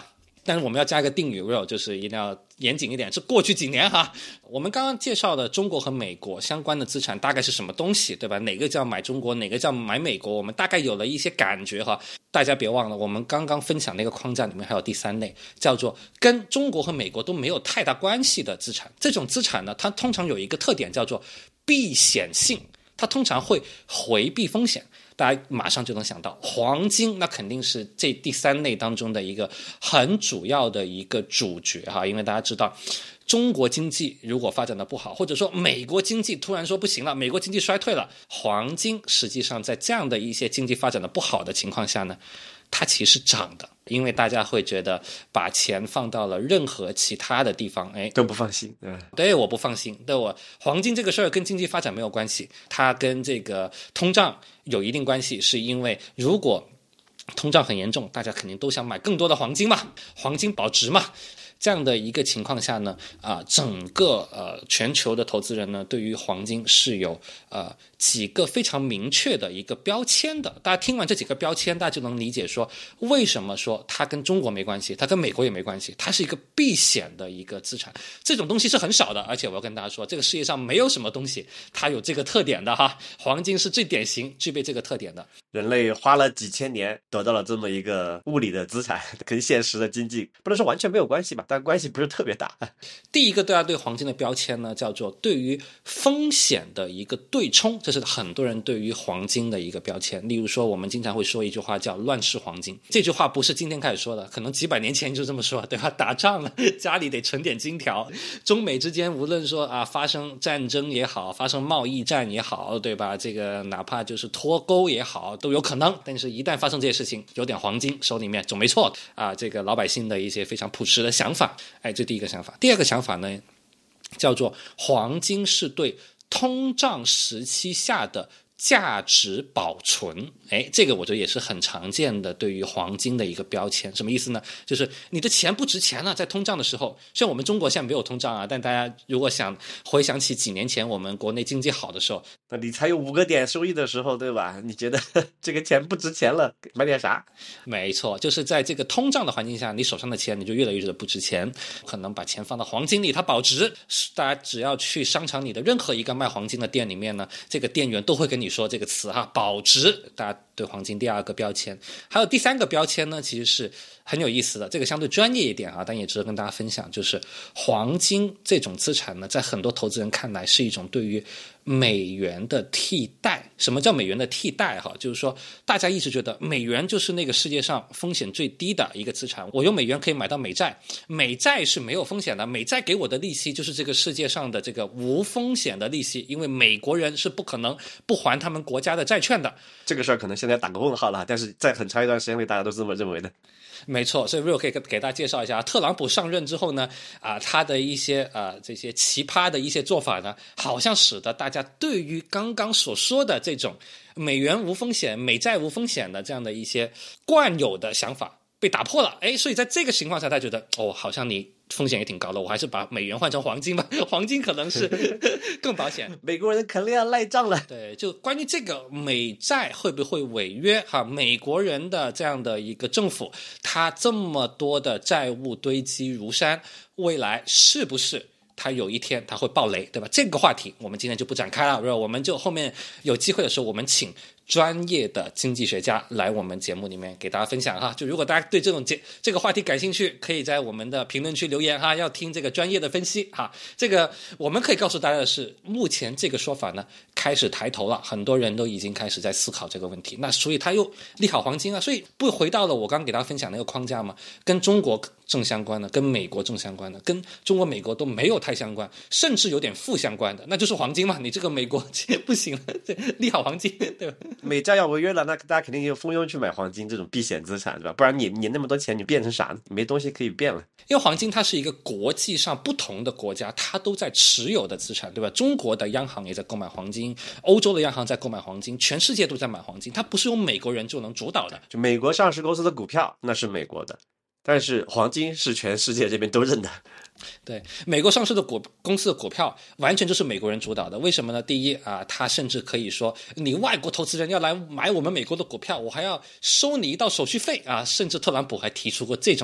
但是我们要加一个定语 real， 就是一定要严谨一点，是过去几年哈。我们刚刚介绍的中国和美国相关的资产大概是什么东西，对吧？哪个叫买中国，哪个叫买美国，我们大概有了一些感觉哈。大家别忘了，我们刚刚分享那个框架里面还有第三类，叫做跟中国和美国都没有太大关系的资产。这种资产呢，它通常有一个特点叫做避险性，它通常会回避风险。大家马上就能想到黄金，那肯定是这第三类当中的一个很主要的一个主角哈，因为大家知道中国经济如果发展的不好，或者说美国经济突然说不行了，美国经济衰退了，黄金实际上在这样的一些经济发展的不好的情况下呢，它其实涨的，因为大家会觉得把钱放到了任何其他的地方，哎， 都不放心。 对，我不放心。对，我黄金这个事儿跟经济发展没有关系，它跟这个通胀有一定关系，是因为如果通胀很严重，大家肯定都想买更多的黄金嘛，黄金保值嘛。这样的一个情况下呢，整个全球的投资人呢，对于黄金是有几个非常明确的一个标签的。大家听完这几个标签，大家就能理解说为什么说它跟中国没关系，它跟美国也没关系，它是一个避险的一个资产。这种东西是很少的，而且我要跟大家说，这个世界上没有什么东西它有这个特点的哈，黄金是最典型具备这个特点的。 人类花了几千年得到了这么一个物理的资产，跟现实的经济不能说完全没有关系吧，但关系不是特别大。 第一个大家对黄金的标签呢，叫做对于风险的一个对冲，这是很多人对于黄金的一个标签。例如说我们经常会说一句话叫乱世黄金，这句话不是今天开始说的，可能几百年前就这么说，对吧？打仗了家里得存点金条，中美之间无论说发生战争也好，发生贸易战也好，对吧？这个哪怕就是脱钩也好都有可能，但是一旦发生这些事情，有点黄金手里面总没错这个老百姓的一些非常朴实的想法，这第一个想法。第二个想法呢，叫做黄金是对通胀时期下的价值保存。这个我觉得也是很常见的对于黄金的一个标签。什么意思呢？就是你的钱不值钱了，在通胀的时候，虽然我们中国现在没有通胀但大家如果回想起几年前我们国内经济好的时候， 那理财有5个点收益的时候，对吧？你觉得这个钱不值钱了，买点啥？ 没错，就是在这个通胀的环境下，你手上的钱你就越来越的不值钱，可能把钱放到黄金里它保值。大家只要去商场里的任何一个卖黄金的店里面呢，这个店员都会跟你说这个词保值。大家对黄金第二个标签。还有第三个标签呢，其实是很有意思的，这个相对专业一点但也值得跟大家分享，就是黄金这种资产呢，在很多投资人看来是一种对于美元的替代。什么叫美元的替代就是说大家一直觉得美元就是那个世界上风险最低的一个资产，我用美元可以买到美债，美债是没有风险的，美债给我的利息就是这个世界上的这个无风险的利息，因为美国人是不可能不还他们国家的债券的。 这个事儿可能现在打个问号了，但是在很长一段时间内大家都这么认为的。 没错，所以 Real 可以给大家介绍一下，特朗普上任之后呢，他的一些这些奇葩的一些做法呢，好像使得大家对于刚刚所说的这种美元无风险、美债无风险的这样的一些惯有的想法被打破了。所以在这个情况下，他觉得好像你风险也挺高的，我还是把美元换成黄金吧，黄金可能是更保险。 美国人肯定要赖账了。 对，就关于这个美债会不会违约美国人的这样的一个政府，他这么多的债务堆积如山，未来是不是他有一天他会爆雷，对吧？这个话题我们今天就不展开了，我们就后面有机会的时候，我们请专业的经济学家来我们节目里面给大家分享就如果大家对这个话题感兴趣，可以在我们的评论区留言要听这个专业的分析这个我们可以告诉大家的是，目前这个说法呢开始抬头了，很多人都已经开始在思考这个问题。那所以他又利好黄金所以不回到了我刚刚给大家分享那个框架吗？跟中国正相关的，跟美国正相关的，跟中国美国都没有太相关，甚至有点负相关的，那就是黄金嘛。你这个美国不行了，利好黄金，对吧？ 美债要违约了，那大家肯定就蜂拥去买黄金这种避险资产，对吧？不然你那么多钱，你变成啥？你没东西可以变了。 因为黄金它是一个国际上不同的国家它都在持有的资产，对吧？中国的央行也在购买黄金，欧洲的央行在购买黄金，全世界都在买黄金，它不是由美国人就能主导的。 就美国上市公司的股票那是美国的，但是黄金是全世界这边都认的。 对，美国上市的公司的股票完全就是美国人主导的。为什么呢？第一他甚至可以说，你外国投资人要来买我们美国的股票，我还要收你一道手续费甚至特朗普还提出过这种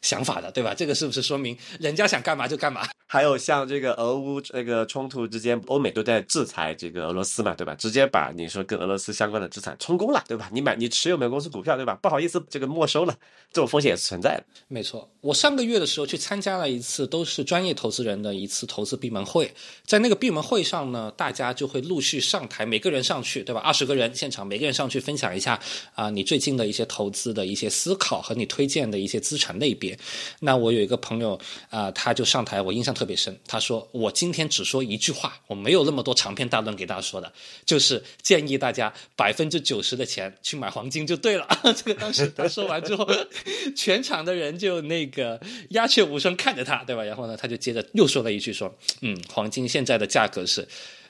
想法的，对吧？这个是不是说明人家想干嘛就干嘛？ 还有像这个俄乌这个冲突之间，欧美都在制裁这个俄罗斯嘛，对吧？直接把你说跟俄罗斯相关的资产充公了，对吧？你持有美国公司股票，对吧？不好意思，这个没收了，这种风险也是存在的。 没错，我上个月的时候去参加了一次都是专业投资人的一次投资闭门会，在那个闭门会上呢，大家就会陆续上台，每个人上去，对吧？20个人现场，每个人上去分享一下你最近的一些投资的一些思考和你推荐的一些资产类别。那我有一个朋友他就上台，我印象特别深，他说我今天只说一句话，我没有那么多长篇大论给大家说的，就是建议大家90%的钱去买黄金就对了。这个当时他说完之后，全场的人就那个鸦雀无声看着他，对吧？然后呢，他就接着又说了一句说，黄金现在的价格是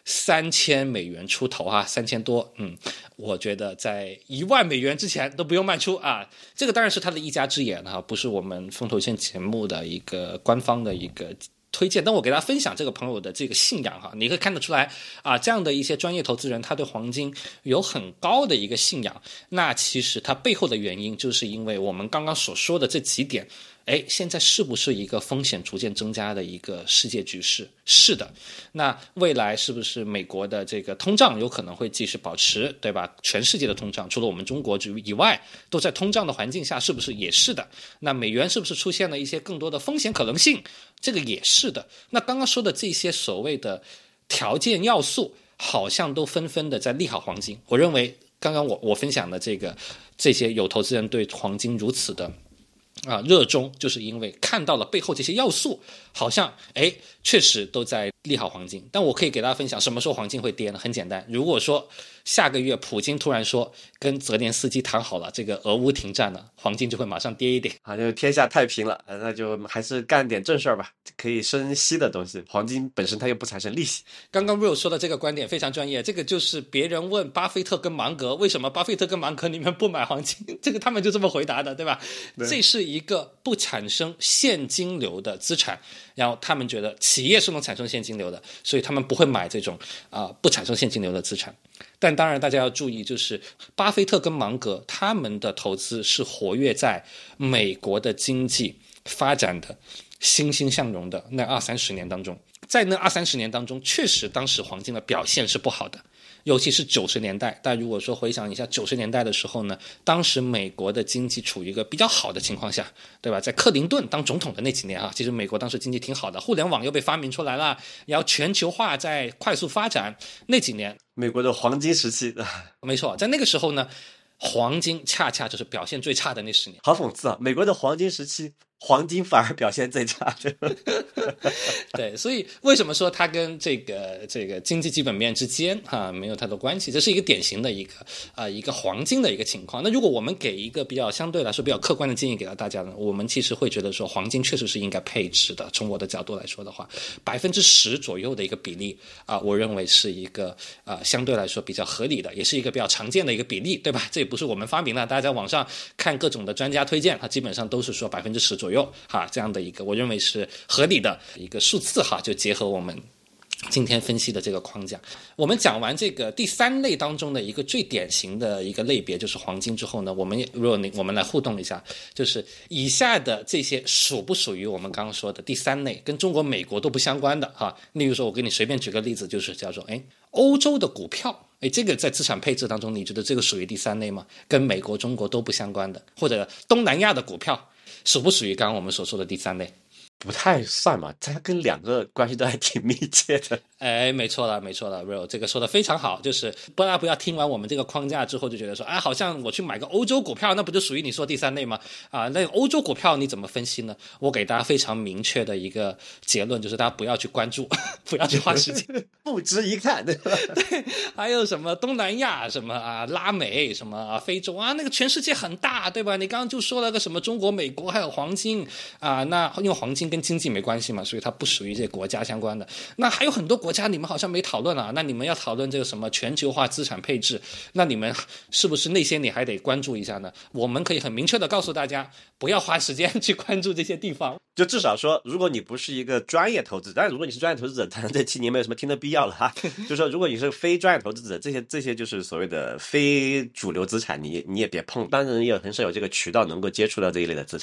$3000出头3000多，我觉得在$10,000之前都不用卖出啊。这个当然是他的一家之言不是我们风投圈节目的一个官方的一个推荐，但我给大家分享这个朋友的这个信仰你可以看得出来这样的一些专业投资人，他对黄金有很高的一个信仰。那其实他背后的原因，就是因为我们刚刚所说的这几点。现在是不是一个风险逐渐增加的一个世界局势？是的。那未来是不是美国的这个通胀有可能会继续保持，对吧？全世界的通胀，除了我们中国以外，都在通胀的环境下，是不是也是的？那美元是不是出现了一些更多的风险可能性？这个也是的。那刚刚说的这些所谓的条件要素，好像都纷纷的在利好黄金。我认为刚刚我分享的这些有投资人对黄金如此的热衷，就是因为看到了背后这些要素，好像确实都在利好黄金。但我可以给大家分享什么时候黄金会跌呢？很简单，如果说下个月普京突然说跟泽连斯基谈好了，这个俄乌停战了，黄金就会马上跌一点就天下太平了，那就还是干点正事儿吧，可以生息的东西，黄金本身它又不产生利息。 刚刚 Will 说的这个观点非常专业，这个就是别人问巴菲特跟芒格为什么巴菲特跟芒格你们不买黄金，这个他们就这么回答的，对吧？对，这是一个不产生现金流的资产，然后他们觉得企业是能产生现金流的，所以他们不会买这种不产生现金流的资产。但当然大家要注意，就是巴菲特跟芒格他们的投资是活跃在美国的经济发展的欣欣向荣的那20-30年当中。在那20-30年当中，确实当时黄金的表现是不好的，尤其是90年代。但如果说回想一下90年代的时候呢，当时美国的经济处于一个比较好的情况下，对吧？在克林顿当总统的那几年其实美国当时经济挺好的，互联网又被发明出来了，然后全球化在快速发展，那几年美国的黄金时期。 没错，在那个时候呢，黄金恰恰就是表现最差的那10年。 好讽刺美国的黄金时期，黄金反而表现最差。 对，所以为什么说它跟这个经济基本面之间没有太多关系？这是一个典型的一个黄金的一个情况。那如果我们给一个比较相对来说比较客观的建议给到大家呢，我们其实会觉得说黄金确实是应该配置的。从我的角度来说的话，10%左右的一个比例我认为是一个相对来说比较合理的，也是一个比较常见的一个比例，对吧？这也不是我们发明的，大家在网上看各种的专家推荐，基本上都是说10%左右这样的一个我认为是合理的一个数字就结合我们今天分析的这个框架。我们讲完这个第3类当中的一个最典型的一个类别就是黄金之后呢，我们来互动一下，就是以下的这些属不属于我们刚刚说的第3类，跟中国美国都不相关的例如说我给你随便举个例子，就是叫做欧洲的股票，这个在资产配置当中你觉得这个属于第3类吗？跟美国中国都不相关的，或者东南亚的股票属不属于刚刚我们所说的第3类？ 不太算嘛，它跟2个关系都还挺密切的。 没错了 Real 这个说的非常好，就是不要听完我们这个框架之后就觉得说好像我去买个欧洲股票那不就属于你说第3类吗？那个欧洲股票你怎么分析呢？我给大家非常明确的一个结论，就是大家不要去关注不要去花时间不值一看。对， 还有什么东南亚什么拉美什么非洲那个全世界很大，对吧？你刚刚就说了个什么中国美国还有黄金那因为黄金跟经济没关系嘛，所以它不属于这些国家相关的。那还有很多国家你们好像没讨论那你们要讨论这个什么全球化资产配置，那你们是不是那些你还得关注一下呢？我们可以很明确的告诉大家，不要花时间去关注这些地方。 就至少说，如果你不是一个专业投资者，但如果你是专业投资者，可能这期你没有什么听的必要了就说如果你是非专业投资者，这些就是所谓的非主流资产，你也别碰，当然也很少有这个渠道能够接触到这一类的资产。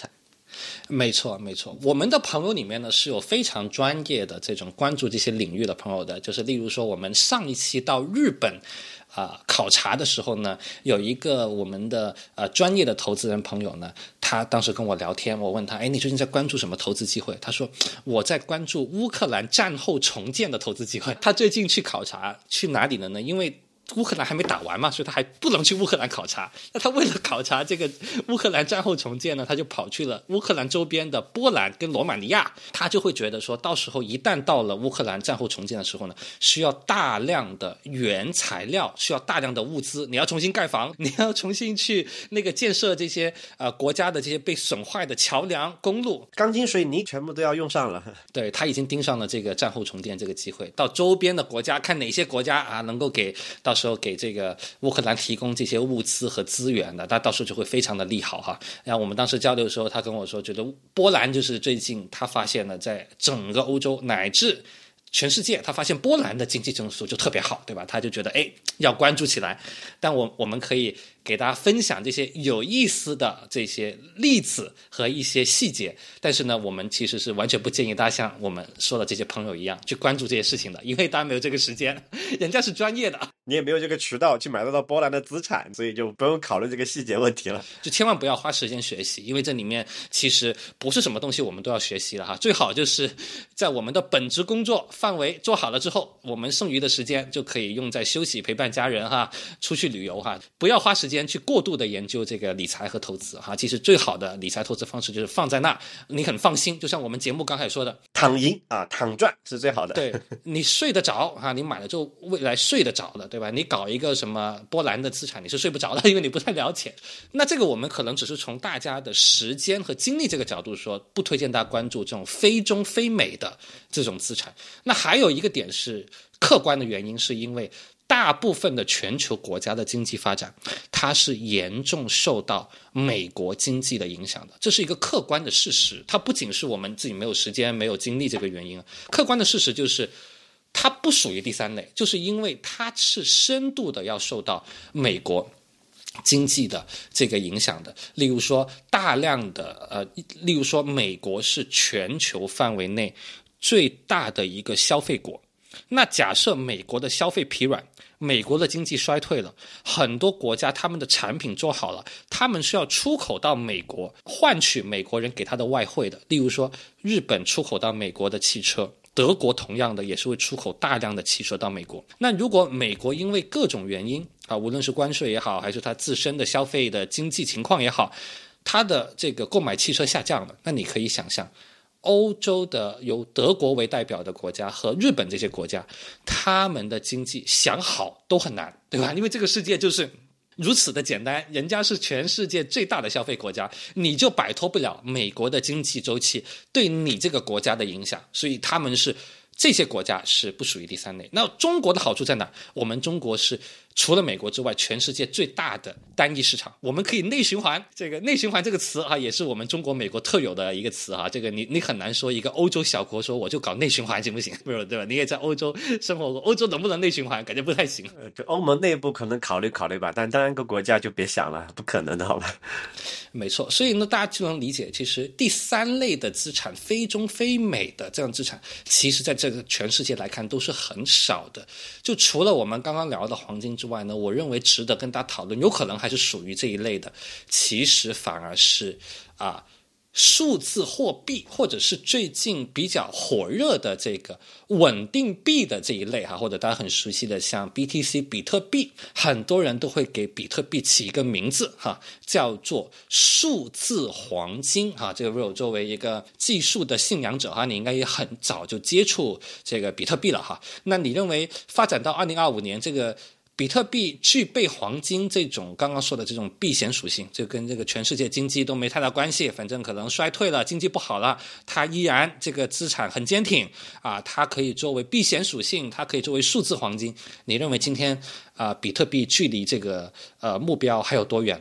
没错，没错。我们的朋友里面呢是有非常专业的这种关注这些领域的朋友的，就是例如说我们上一期到日本考察的时候呢，有一个我们的专业的投资人朋友呢，他当时跟我聊天，我问他，你最近在关注什么投资机会？他说我在关注乌克兰战后重建的投资机会。他最近去考察，去哪里了呢？因为乌克兰还没打完嘛，所以他还不能去乌克兰考察。那他为了考察这个乌克兰战后重建呢，他就跑去了乌克兰周边的波兰跟罗马尼亚。他就会觉得说，到时候一旦到了乌克兰战后重建的时候呢，需要大量的原材料，需要大量的物资，你要重新盖房，你要重新去那个建设这些国家的这些被损坏的桥梁、公路， 钢筋水泥全部都要用上了。 对，他已经盯上了这个战后重建这个机会，到周边的国家看哪些国家能够到时候给这个乌克兰提供这些物资和资源的，他到时候就会非常的利好哈。然后我们当时交流的时候，他跟我说，觉得波兰就是最近他发现了在整个欧洲乃至全世界，他发现波兰的经济增速就特别好，对吧？他就觉得要关注起来。但我们可以给大家分享这些有意思的这些例子和一些细节，但是呢，我们其实是完全不建议大家像我们说的这些朋友一样去关注这些事情的，因为大家没有这个时间，人家是专业的， 你也没有这个渠道去买得到波兰的资产，所以就不用考虑这个细节问题了。 就千万不要花时间学习，因为这里面其实不是什么东西我们都要学习了哈。最好就是在我们的本职工作范围做好了之后，我们剩余的时间就可以用在休息、陪伴家人哈，出去旅游哈，不要花时间去过度的研究这个理财和投资哈。其实最好的理财投资方式就是放在那，你很放心。就像我们节目刚才说的， 躺赢躺赚是最好的。 对，你睡得着你买了之后未来睡得着的，对吧？你搞一个什么波兰的资产，你是睡不着的，因为你不太了解。那这个我们可能只是从大家的时间和精力这个角度说，不推荐大家关注这种非中非美的这种资产。那还有一个点是客观的原因，是因为大部分的全球国家的经济发展，它是严重受到美国经济的影响的，这是一个客观的事实。它不仅是我们自己没有时间、没有精力这个原因，客观的事实就是它不属于第三类，就是因为它是深度的要受到美国经济的这个影响的。例如说大量的例如说美国是全球范围内最大的一个消费国，那假设美国的消费疲软，美国的经济衰退了，很多国家他们的产品做好了，他们是要出口到美国，换取美国人给他的外汇的。例如说日本出口到美国的汽车，德国同样的也是会出口大量的汽车到美国。那如果美国因为各种原因无论是关税也好，还是它自身的消费的经济情况也好，它的这个购买汽车下降了，那你可以想象欧洲的由德国为代表的国家和日本这些国家，他们的经济想好都很难，对吧？因为这个世界就是如此的简单，人家是全世界最大的消费国家，你就摆脱不了美国的经济周期对你这个国家的影响，所以他们是这些国家是不属于第三类。那中国的好处在哪？我们中国是除了美国之外全世界最大的单一市场，我们可以内循环。这个内循环这个词也是我们中国美国特有的一个词这个你很难说一个欧洲小国说我就搞内循环行不行？不是，对吧？你也在欧洲生活过，欧洲能不能内循环感觉不太行。 就欧盟内部可能考虑考虑吧，但当然个国家就别想了，不可能的，好吧？ 没错，所以呢，大家就能理解，其实第三类的资产，非中非美的这样资产，其实在这个全世界来看都是很少的。就除了我们刚刚聊的黄金之外呢，我认为值得跟大家讨论，有可能还是属于这一类的，其实反而是数字货币，或者是最近比较火热的这个稳定币的这一类或者大家很熟悉的像 BTC 比特币，很多人都会给比特币起一个名字叫做数字黄金这个 Will 作为一个技术的信仰者你应该也很早就接触这个比特币了那你认为发展到2025年这个比特币具备黄金这种刚刚说的这种避险属性，就跟这个全世界经济都没太大关系，反正可能衰退了，经济不好了，它依然这个资产很坚挺它可以作为避险属性，它可以作为数字黄金。你认为今天比特币距离这个目标还有多远呢？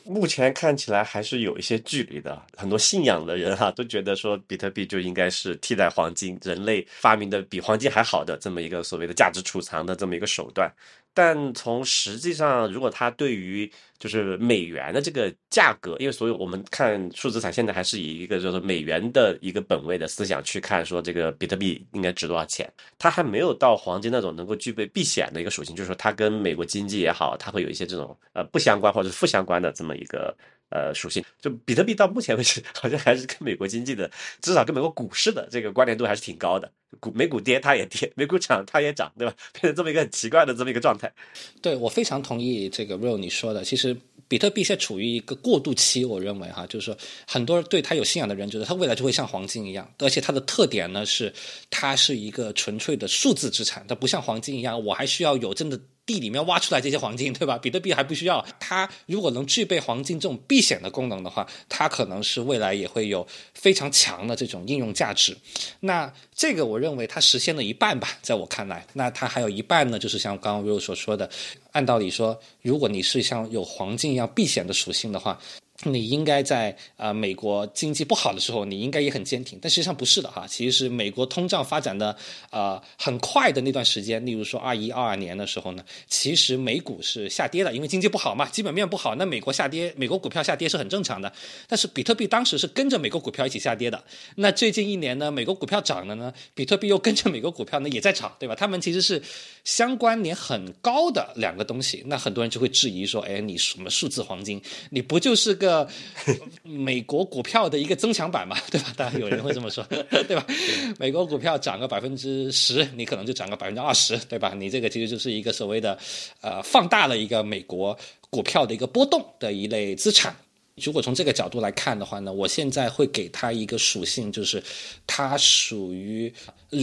目前看起来还是有一些距离的。很多信仰的人都觉得说比特币就应该是替代黄金，人类发明的比黄金还好的这么一个所谓的价值储藏的这么一个手段。但从实际上，如果它对于就是美元的这个价格，因为所有我们看数字资产现在还是以一个就是美元的一个本位的思想去看，说这个比特币应该值多少钱，它还没有到黄金那种能够具备避险的一个属性，就是说它跟美国经济也好，它会有一些这种不相关或者负相关的这么一个属性。就比特币到目前为止，好像还是跟美国经济的，至少跟美国股市的这个关联度还是挺高的。美股跌它也跌，美股涨它也涨，对吧？变成这么一个很奇怪的这么一个状态。 对，我非常同意这个 Will 你说的。其实比特币现在处于一个过渡期，我认为就是说很多对它有信仰的人觉得它未来就会像黄金一样，而且它的特点呢是它是一个纯粹的数字资产，它不像黄金一样，我还需要有真的地里面挖出来这些黄金，对吧？比特币还不需要。它如果能具备黄金这种避险的功能的话，它可能是未来也会有非常强的这种应用价值。那这个我认为它实现了一半吧，在我看来。那它还有一半呢，就是像刚刚 Will 所说的，按道理说，如果你是像有黄金一样避险的属性的话，你应该在美国经济不好的时候，你应该也很坚挺，但实际上不是的哈。其实是美国通胀发展的很快的那段时间，例如说21、22年的时候呢，其实美股是下跌的，因为经济不好嘛，基本面不好，那美国下跌，美国股票下跌是很正常的。但是比特币当时是跟着美国股票一起下跌的。那最近一年呢，美国股票涨了呢，比特币又跟着美国股票呢也在涨，对吧？他们其实是相关联很高的两个东西。那很多人就会质疑说，哎，你什么数字黄金，你不就是个美国股票的一个增强版嘛，对吧？当然有人会这么说，对吧？美国股票涨个10%，你可能就涨个20%，对吧？你这个其实就是一个所谓的放大了一个美国股票的一个波动的一类资产。如果从这个角度来看的话呢，我现在会给它一个属性，就是它属于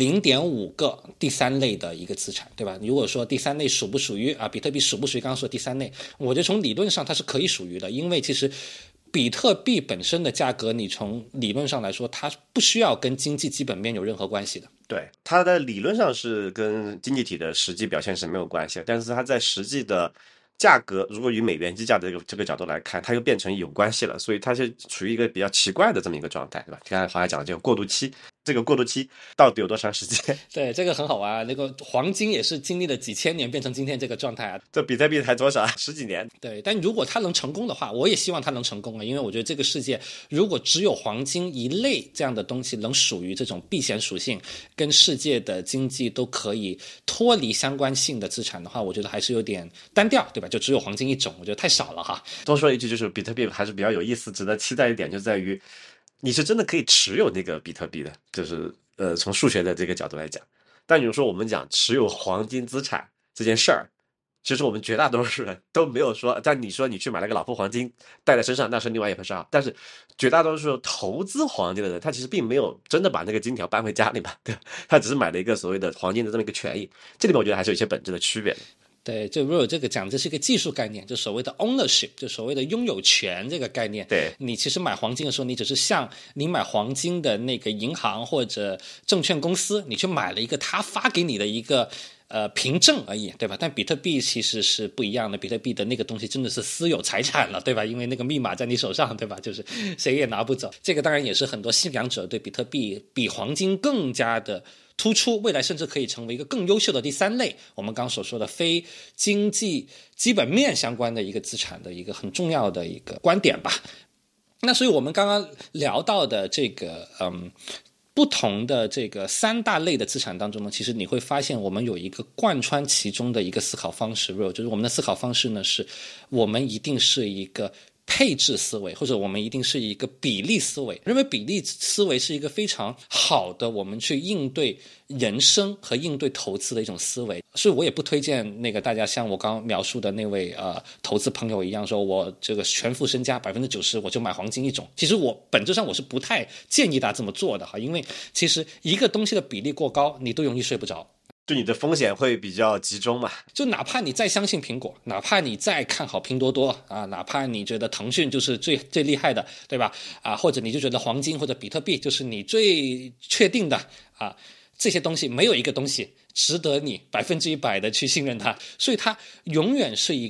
0.5个第三类的一个资产，对吧？如果说第三类属不属于比特币属不属于刚刚说的第三类，我觉得从理论上它是可以属于的，因为其实比特币本身的价格，你从理论上来说，它不需要跟经济基本面有任何关系的。 对，它的理论上是跟经济体的实际表现是没有关系的，但是它在实际的价格，如果以美元计价的这个角度来看，它又变成有关系了，所以它是处于一个比较奇怪的这么一个状态，对吧？刚才华海讲的这个过渡期，这个过渡期到底有多长时间？ 对，这个很好玩。那个黄金也是经历了几千年变成今天这个状态啊。 这比特币才多少？10几年。 对，但如果它能成功的话，我也希望它能成功啊，因为我觉得这个世界如果只有黄金一类这样的东西能属于这种避险属性，跟世界的经济都可以脱离相关性的资产的话，我觉得还是有点单调，对吧？就只有黄金一种，我觉得太少了哈。 多说一句，就是比特币还是比较有意思，值得期待一点就在于，你是真的可以持有那个比特币的，就是从数学的这个角度来讲。但有时候我们讲持有黄金资产这件事儿，其实我们绝大多数人都没有说，但你说你去买了个老夫黄金带在身上，那是另外一回事啊。但是绝大多数投资黄金的人，他其实并没有真的把那个金条搬回家里嘛，对吧？他只是买了一个所谓的黄金的这么一个权益，这里面我觉得还是有一些本质的区别的。 对，就如果这个讲，这是一个技术概念，就所谓的 ownership， 就所谓的拥有权这个概念。 对， 你其实买黄金的时候，你只是像你买黄金的那个银行或者证券公司，你去买了一个他发给你的一个凭证而已，对吧？但比特币其实是不一样的，比特币的那个东西真的是私有财产了，对吧？因为那个密码在你手上，对吧？就是谁也拿不走。这个当然也是很多信仰者对比特币比黄金更加的突出，未来甚至可以成为一个更优秀的第三类，我们刚所说的非经济基本面相关的一个资产的一个很重要的一个观点吧。那所以我们刚刚聊到的这个不同的这个三大类的资产当中呢，其实你会发现我们有一个贯穿其中的一个思考方式，就是我们的思考方式呢，是我们一定是一个配置思维，或者我们一定是一个比例思维。认为比例思维是一个非常好的我们去应对人生和应对投资的一种思维。所以我也不推荐那个大家像我刚刚描述的那位投资朋友一样，说我这个全副身家90%我就买黄金一种。其实我本质上我是不太建议大家这么做的哈，因为其实一个东西的比例过高，你都容易睡不着。 就你的风险会比较集中嘛。 就哪怕你再相信苹果，哪怕你再看好拼多多啊，哪怕你觉得腾讯就是最厉害的，对吧？或者你就觉得黄金或者比特币就是你最确定的啊，这些东西没有一个东西值得你100%的去信任它，所以它永远是一个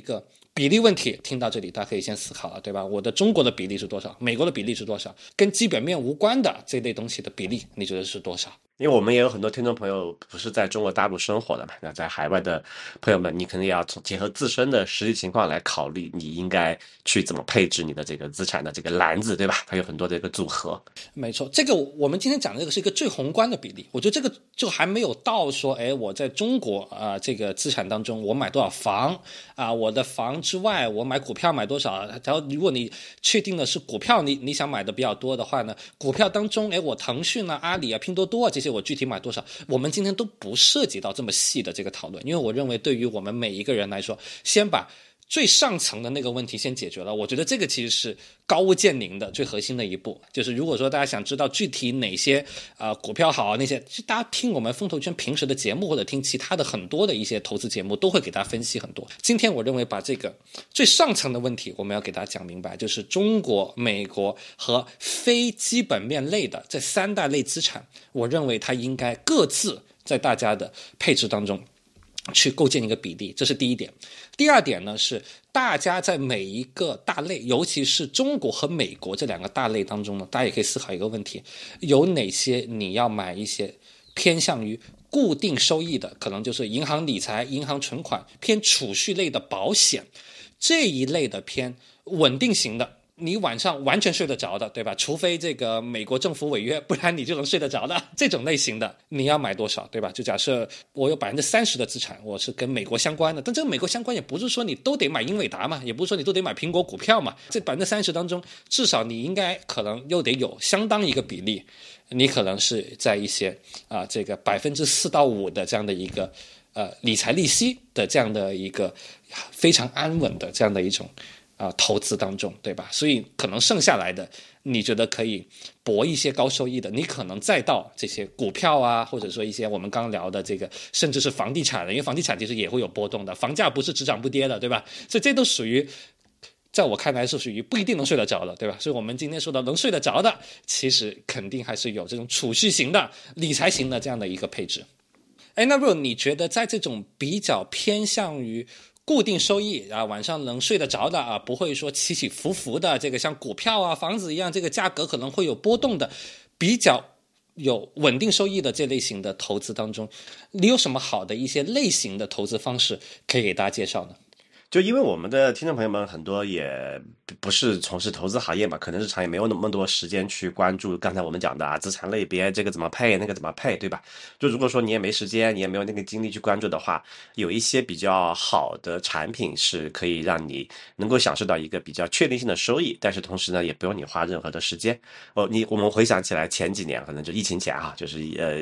比例问题听到这里大家可以先思考了，对吧？我的中国的比例是多少？美国的比例是多少？跟基本面无关的这类东西的比例你觉得是多少？ 因为我们也有很多听众朋友不是在中国大陆生活的嘛，那在海外的朋友们，你可能也要结合自身的实际情况来考虑，你应该去怎么配置你的这个资产的这个篮子，对吧？它有很多的一个组合。 没错，这个我们今天讲的这个是一个最宏观的比例，我觉得这个就还没有到说，哎，我在中国这个资产当中我买多少房我的房之外我买股票买多少，然后如果你确定的是股票你想买的比较多的话呢，股票当中，哎，我腾讯阿里拼多多这些我具体买多少，我们今天都不涉及到这么细的这个讨论，因为我认为对于我们每一个人来说，先把最上层的那个问题先解决了，我觉得这个其实是高屋建瓴的最核心的一步。就是如果说大家想知道具体哪些股票好那些，大家听我们风投圈平时的节目或者听其他的很多的一些投资节目都会给大家分析很多。今天我认为把这个最上层的问题我们要给大家讲明白，就是中国、美国和非基本面类的这三大类资产，我认为它应该各自在大家的配置当中去构建一个比例，这是第一点。第二点呢，是大家在每一个大类，尤其是中国和美国这两个大类当中呢，大家也可以思考一个问题，有哪些你要买一些偏向于固定收益的，可能就是银行理财、银行存款，偏储蓄类的保险，这一类的偏稳定型的，你晚上完全睡得着的，对吧？除非这个美国政府违约，不然你就能睡得着的这种类型的，你要买多少，对吧？就假设我有30%的资产，我是跟美国相关的，但这个美国相关也不是说你都得买英伟达嘛，也不是说你都得买苹果股票嘛，这30%当中，至少你应该可能又得有相当一个比例，你可能是在一些这个4%到5%的这样的一个理财利息的这样的一个非常安稳的这样的一种投资当中，对吧？所以可能剩下来的你觉得可以博一些高收益的，你可能再到这些股票或者说一些我们刚聊的这个甚至是房地产的，因为房地产其实也会有波动的，房价不是只涨不跌的，对吧？所以这都属于在我看来是属于不一定能睡得着的，对吧？所以我们今天说的能睡得着的，其实肯定还是有这种储蓄型的、理财型的这样的一个配置。哎，那如果你觉得在这种比较偏向于固定收益晚上能睡得着的不会说起起伏伏的，这个像股票房子一样，这个价格可能会有波动的，比较有稳定收益的这类型的投资当中，你有什么好的一些类型的投资方式可以给大家介绍呢？ 就因为我们的听众朋友们很多也不是从事投资行业嘛，可能日常也没有那么多时间去关注刚才我们讲的资产类别，这个怎么配，那个怎么配，对吧？就如果说你也没时间，你也没有那个精力去关注的话，有一些比较好的产品是可以让你能够享受到一个比较确定性的收益，但是同时呢，也不用你花任何的时间。我们回想起来前几年，可能就疫情前就是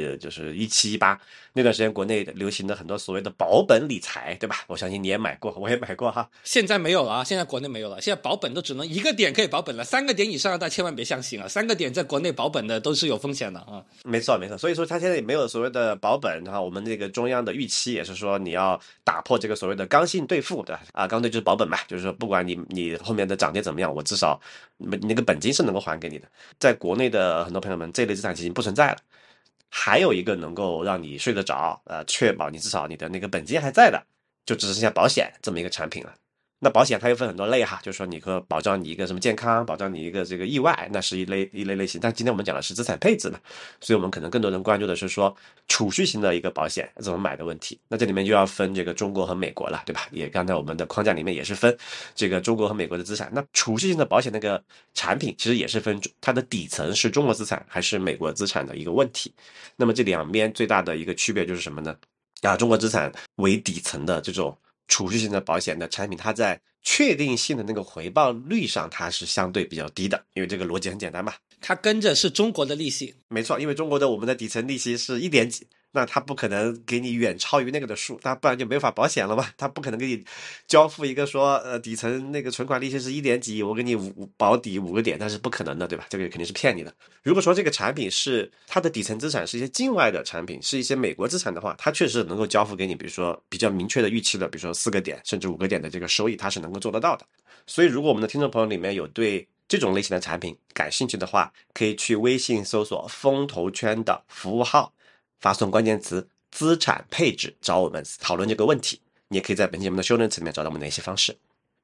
17、18那段时间，国内流行的很多所谓的保本理财，对吧？我相信你也买过，我也买过哈。 现在没有了现在国内没有了，现在保本都只能1个点可以保本了，3个点以上大家千万别相信3个点在国内保本的都是有风险的没错，所以说它现在也没有所谓的保本，然后我们这个中央的预期也是说你要打破这个所谓的刚性兑付的刚兑就是保本嘛，就是说不管你后面的涨跌怎么样，我至少那个本金是能够还给你的。在国内的很多朋友们，这类资产已经不存在了。还有一个能够让你睡得着，确保你至少你的那个本金还在的，就只剩下保险这么一个产品了。那保险它又分很多类就是说你可保障你一个什么健康，保障你一个这个意外，那是一类类型。但今天我们讲的是资产配置嘛，所以我们可能更多人关注的是说储蓄型的一个保险怎么买的问题。那这里面就要分这个中国和美国了，对吧？也刚才我们的框架里面也是分这个中国和美国的资产。那储蓄型的保险那个产品其实也是分它的底层是中国资产还是美国资产的一个问题。那么这两边最大的一个区别就是什么呢？中国资产为底层的这种储蓄型的保险的产品，它在确定性的那个回报率上它是相对比较低的，因为这个逻辑很简单嘛， 它跟着是中国的利息。 没错，因为中国的我们的底层利息是1点几，那它不可能给你远超于那个的数，那不然就没法保险了嘛。它不可能给你交付一个说底层那个存款利息是1点几，我给你保底5个点，但是不可能的，对吧？这个肯定是骗你的。如果说这个产品是它的底层资产是一些境外的产品，是一些美国资产的话，它确实能够交付给你，比如说比较明确的预期的，比如说4个点甚至5个点的这个收益，它是能够做得到的。所以如果我们的听众朋友里面有对这种类型的产品感兴趣的话，可以去微信搜索风投圈的服务号，发送关键词资产配置找我们讨论这个问题。你也可以在本期节目的show notes里面找到我们的一些方式。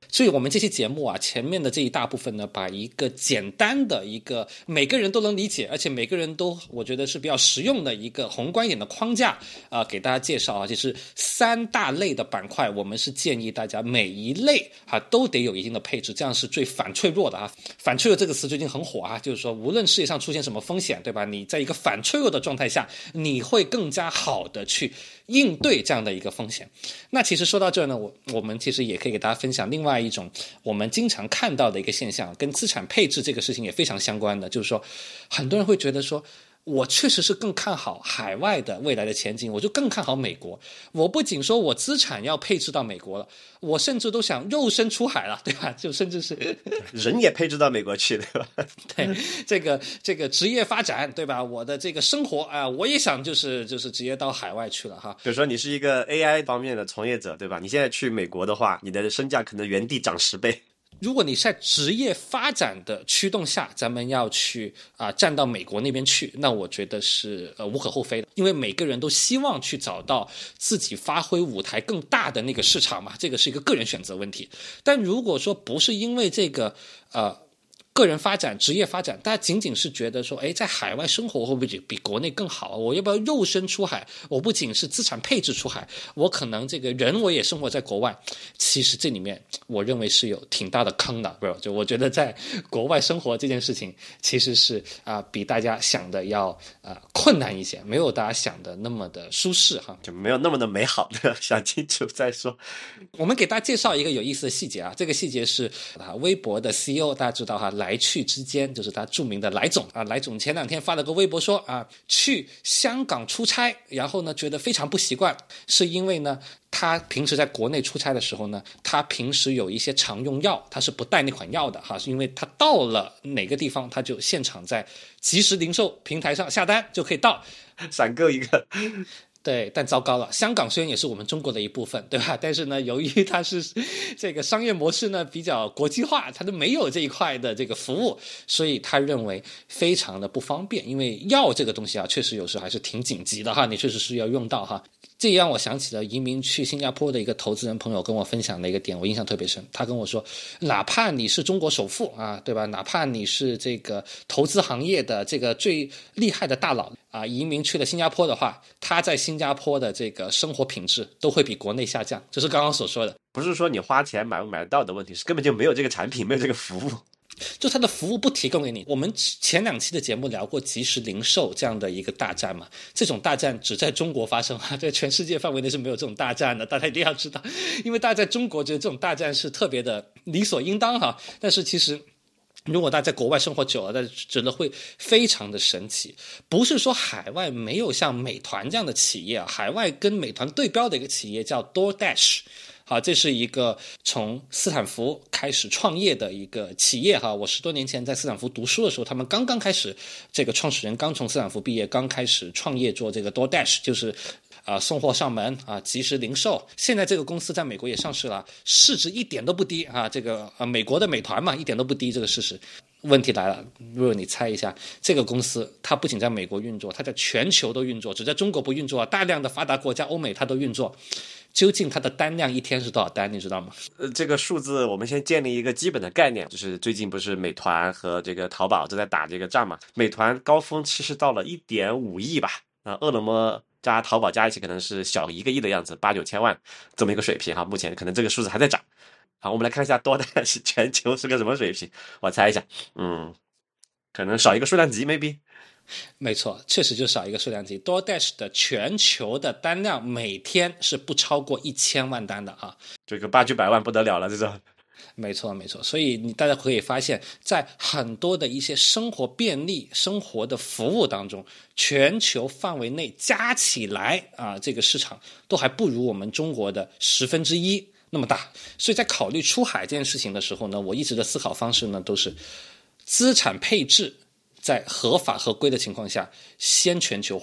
所以我们这期节目啊，前面的这一大部分呢，把一个简单的一个每个人都能理解，而且每个人都我觉得是比较实用的一个宏观一点的框架给大家介绍啊，就是3大类的板块，我们是建议大家每一类都得有一定的配置，这样是最反脆弱的啊。反脆弱这个词最近很火啊，就是说无论世界上出现什么风险，对吧？你在一个反脆弱的状态下，你会更加好的去应对这样的一个风险。那其实说到这儿呢，我们其实也可以给大家分享另外一种我们经常看到的一个现象，跟资产配置这个事情也非常相关的，就是说很多人会觉得说我确实是更看好海外的未来的前景，我就更看好美国。我不仅说我资产要配置到美国了，我甚至都想肉身出海了，对吧？就甚至是人也配置到美国去，对吧？ 对，这个职业发展，对吧？我的这个生活我也想就是直接到海外去了哈。 比如说你是一个 AI 方面的从业者，对吧？你现在去美国的话，你的身价可能原地涨10倍。 如果你在职业发展的驱动下，咱们要去站到美国那边去，那我觉得是无可厚非的，因为每个人都希望去找到自己发挥舞台更大的那个市场嘛，这个是一个个人选择问题。但如果说不是因为这个个人发展、职业发展，大家仅仅是觉得说，在海外生活会不会比国内更好？我要不要肉身出海？我不仅是资产配置出海，我可能这个人我也生活在国外。其实这里面我认为是有挺大的坑的，不是？就我觉得在国外生活这件事情，其实是比大家想的要困难一些，没有大家想的那么的舒适哈， 就没有那么的美好的，想清楚再说。 我们给大家介绍一个有意思的细节啊，这个细节是微博的 CEO 大家知道哈，来去之间就是他著名的来总来总前2天发了个微博说去香港出差，然后呢觉得非常不习惯，是因为呢他平时在国内出差的时候呢，他平时有一些常用药，他是不带那款药的哈，是因为他到了哪个地方他就现场在即时零售平台上下单就可以到， 闪购一个。 对，但糟糕了，香港虽然也是我们中国的一部分，对吧？但是呢，由于它是这个商业模式呢比较国际化，它都没有这一块的这个服务，所以他认为非常的不方便。因为药这个东西确实有时候还是挺紧急的哈，你确实是要用到哈。这也让我想起了移民去新加坡的一个投资人朋友跟我分享的一个点，我印象特别深。他跟我说，哪怕你是中国首富对吧？哪怕你是这个投资行业的这个最厉害的大佬移民去了新加坡的话，他在新加坡的这个生活品质都会比国内下降，就是刚刚所说的。 不是说你花钱买不买得到的问题，是根本就没有这个产品，没有这个服务。 就它的服务不提供给你。我们前2期的节目聊过即时零售这样的一个大战嘛，这种大战只在中国发生在全世界范围内是没有这种大战的，大家一定要知道。因为大家在中国觉得这种大战是特别的理所应当哈，但是其实如果大家在国外生活久了，大家觉得会非常的神奇。不是说海外没有像美团这样的企业海外跟美团对标的一个企业叫 DoorDash。好，这是一个从斯坦福开始创业的一个企业哈。我10多年前在斯坦福读书的时候，他们刚刚开始，这个创始人刚从斯坦福毕业，刚开始创业做这个 DoorDash， 就是送货上门即时零售。现在这个公司在美国也上市了，市值一点都不低这个美国的美团嘛，一点都不低这个事实。问题来了，如果你猜一下，这个公司它不仅在美国运作，它在全球都运作，只在中国不运作，大量的发达国家欧美它都运作。究竟它的单量一天是多少单，你知道吗？ 这个数字我们先建立一个基本的概念，就是最近不是美团和这个淘宝都在打这个仗嘛？美团高峰其实到了1.5亿吧，饿了么加淘宝加一起可能是小1个亿的样子，8、9千万这么一个水平哈。目前可能这个数字还在涨。好，我们来看一下DoorDash全球是个什么水平，我猜一下，可能少一个数量级 maybe。 没错，确实就少一个数量级。DoorDash 的全球的单量每天是不超过1000万单的这个8、9百万不得了了这种。 没错，所以大家可以发现，在很多的一些生活便利、生活的服务当中，全球范围内加起来这个市场都还不如我们中国的1/10那么大。所以在考虑出海这件事情的时候呢，我一直的思考方式呢都是资产配置在合法合规的情况下先全球化，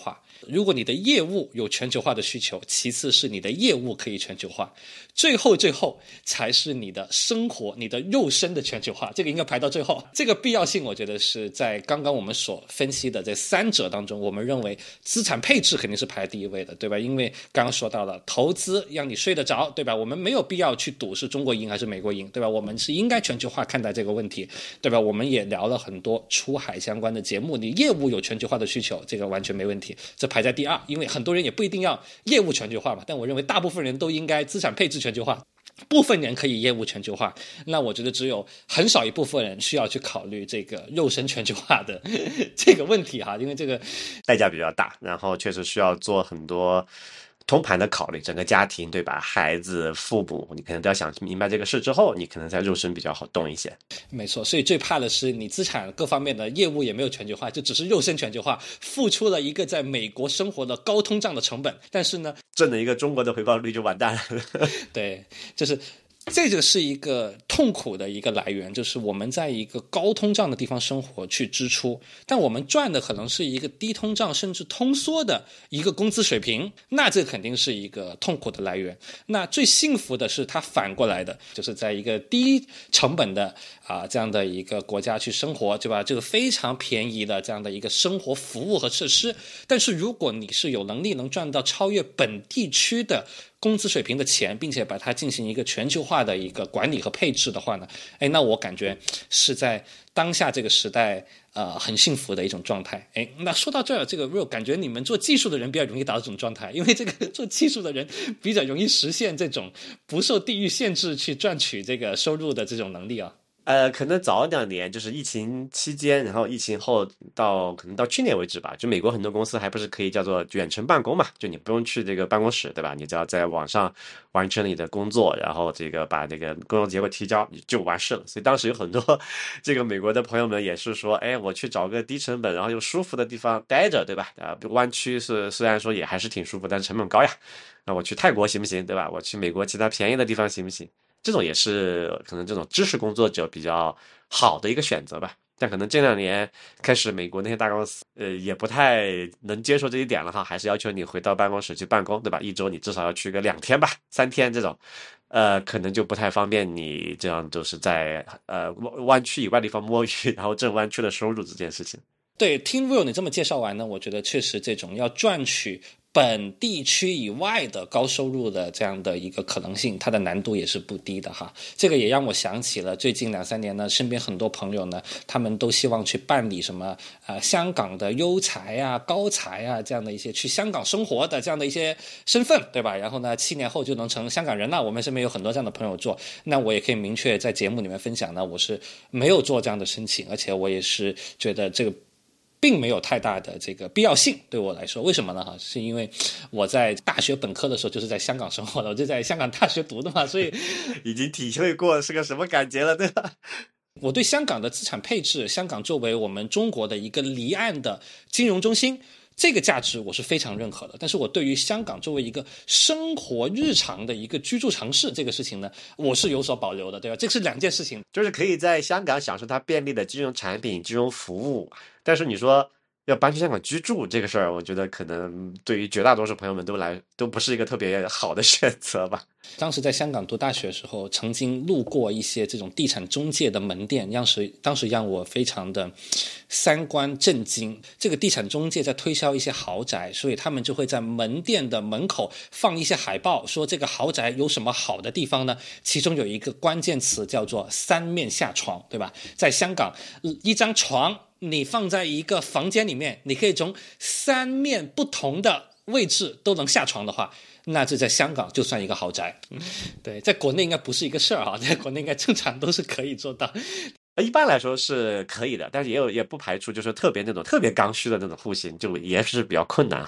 如果你的业务有全球化的需求，其次是你的业务可以全球化，最后才是你的生活、你的肉身的全球化，这个应该排到最后。这个必要性，我觉得是在刚刚我们所分析的这三者当中，我们认为资产配置肯定是排第一位的，对吧？因为刚刚说到了投资让你睡得着，对吧？我们没有必要去赌是中国赢还是美国赢，对吧？我们是应该全球化看待这个问题，对吧？我们也聊了很多出海相关的节目，你业务有全球化的需求，这个完全没问题，这排在第二。因为很多人也不一定要业务全球化嘛，但我认为大部分人都应该资产配置全球化，部分人可以业务全球化，那我觉得只有很少一部分人需要去考虑这个肉身全球化的这个问题哈，因为这个代价比较大，然后确实需要做很多通盘的考虑，整个家庭对吧？孩子、父母，你可能都要想明白这个事之后，你可能在肉身比较好动一些。 没错，所以最怕的是你资产各方面的业务也没有全球化，就只是肉身全球化，付出了一个在美国生活的高通胀的成本，但是呢， 挣了一个中国的回报率就完蛋了。 对，就是这个是一个痛苦的一个来源，就是我们在一个高通胀的地方生活去支出，但我们赚的可能是一个低通胀甚至通缩的一个工资水平，那这肯定是一个痛苦的来源。那最幸福的是它反过来的，就是在一个低成本的这样的一个国家去生活，对吧？这个非常便宜的这样的一个生活服务和设施，但是如果你是有能力能赚到超越本地区的工资水平的钱，并且把它进行一个全球化的一个管理和配置的话呢，那我感觉是在当下这个时代很幸福的一种状态。那说到这儿，这个 Real 感觉你们做技术的人比较容易达到这种状态，因为这个做技术的人比较容易实现这种不受地域限制去赚取这个收入的这种能力啊。 可能早2年就是疫情期间，然后疫情后可能到去年为止吧，就美国很多公司还不是可以叫做远程办公嘛，就你不用去这个办公室，对吧？你只要在网上完成你的工作，然后这个把这个工作结果提交就完事了。所以当时有很多这个美国的朋友们也是说，我去找个低成本然后又舒服的地方待着，对吧？湾区虽然说也还是挺舒服，但是成本高呀。那我去泰国行不行，对吧？我去美国其他便宜的地方行不行？这种也是可能这种知识工作者比较好的一个选择吧。但可能这2年开始，美国那些大公司也不太能接受这一点了哈，还是要求你回到办公室去办公，对吧？一周你至少要去个2天吧，3天这种，可能就不太方便你这样就是在湾区以外的地方摸鱼，然后挣湾区的收入这件事情。 对，听 Will 你这么介绍完呢，我觉得确实这种要赚取本地区以外的高收入的这样的一个可能性，它的难度也是不低的哈。这个也让我想起了最近2-3年呢，身边很多朋友呢，他们都希望去办理什么香港的优才啊、高才啊这样的一些去香港生活的这样的一些身份，对吧？然后呢，7年后就能成香港人了。我们身边有很多这样的朋友做，那我也可以明确在节目里面分享呢，我是没有做这样的申请，而且我也是觉得这个并没有太大的这个必要性对我来说。为什么呢？是因为我在大学本科的时候就是在香港生活的，我就在香港大学读的嘛，所以已经体会过是个什么感觉了，对吧？ 我对香港的资产配置，香港作为我们中国的一个离岸的金融中心，这个价值我是非常认可的。但是我对于香港作为一个生活日常的一个居住城市这个事情呢，我是有所保留的，对吧？这是2件事情， 就是可以在香港享受它便利的金融产品、金融服务，但是你说要搬去香港居住这个事儿，我觉得可能对于绝大多数朋友们都不是一个特别好的选择吧。 当时在香港读大学的时候，曾经路过一些这种地产中介的门店，当时让我非常的三观震惊。这个地产中介在推销一些豪宅，所以他们就会在门店的门口放一些海报，说这个豪宅有什么好的地方呢？其中有一个关键词叫做3面下床，对吧？在香港，一张床你放在一个房间里面，你可以从3面不同的位置都能下床的话，那这在香港就算一个豪宅。对，在国内应该不是一个事儿啊，在国内应该正常都是可以做到。 一般来说是可以的，但是也不排除就是特别那种特别刚需的那种户型，就也是比较困难哈。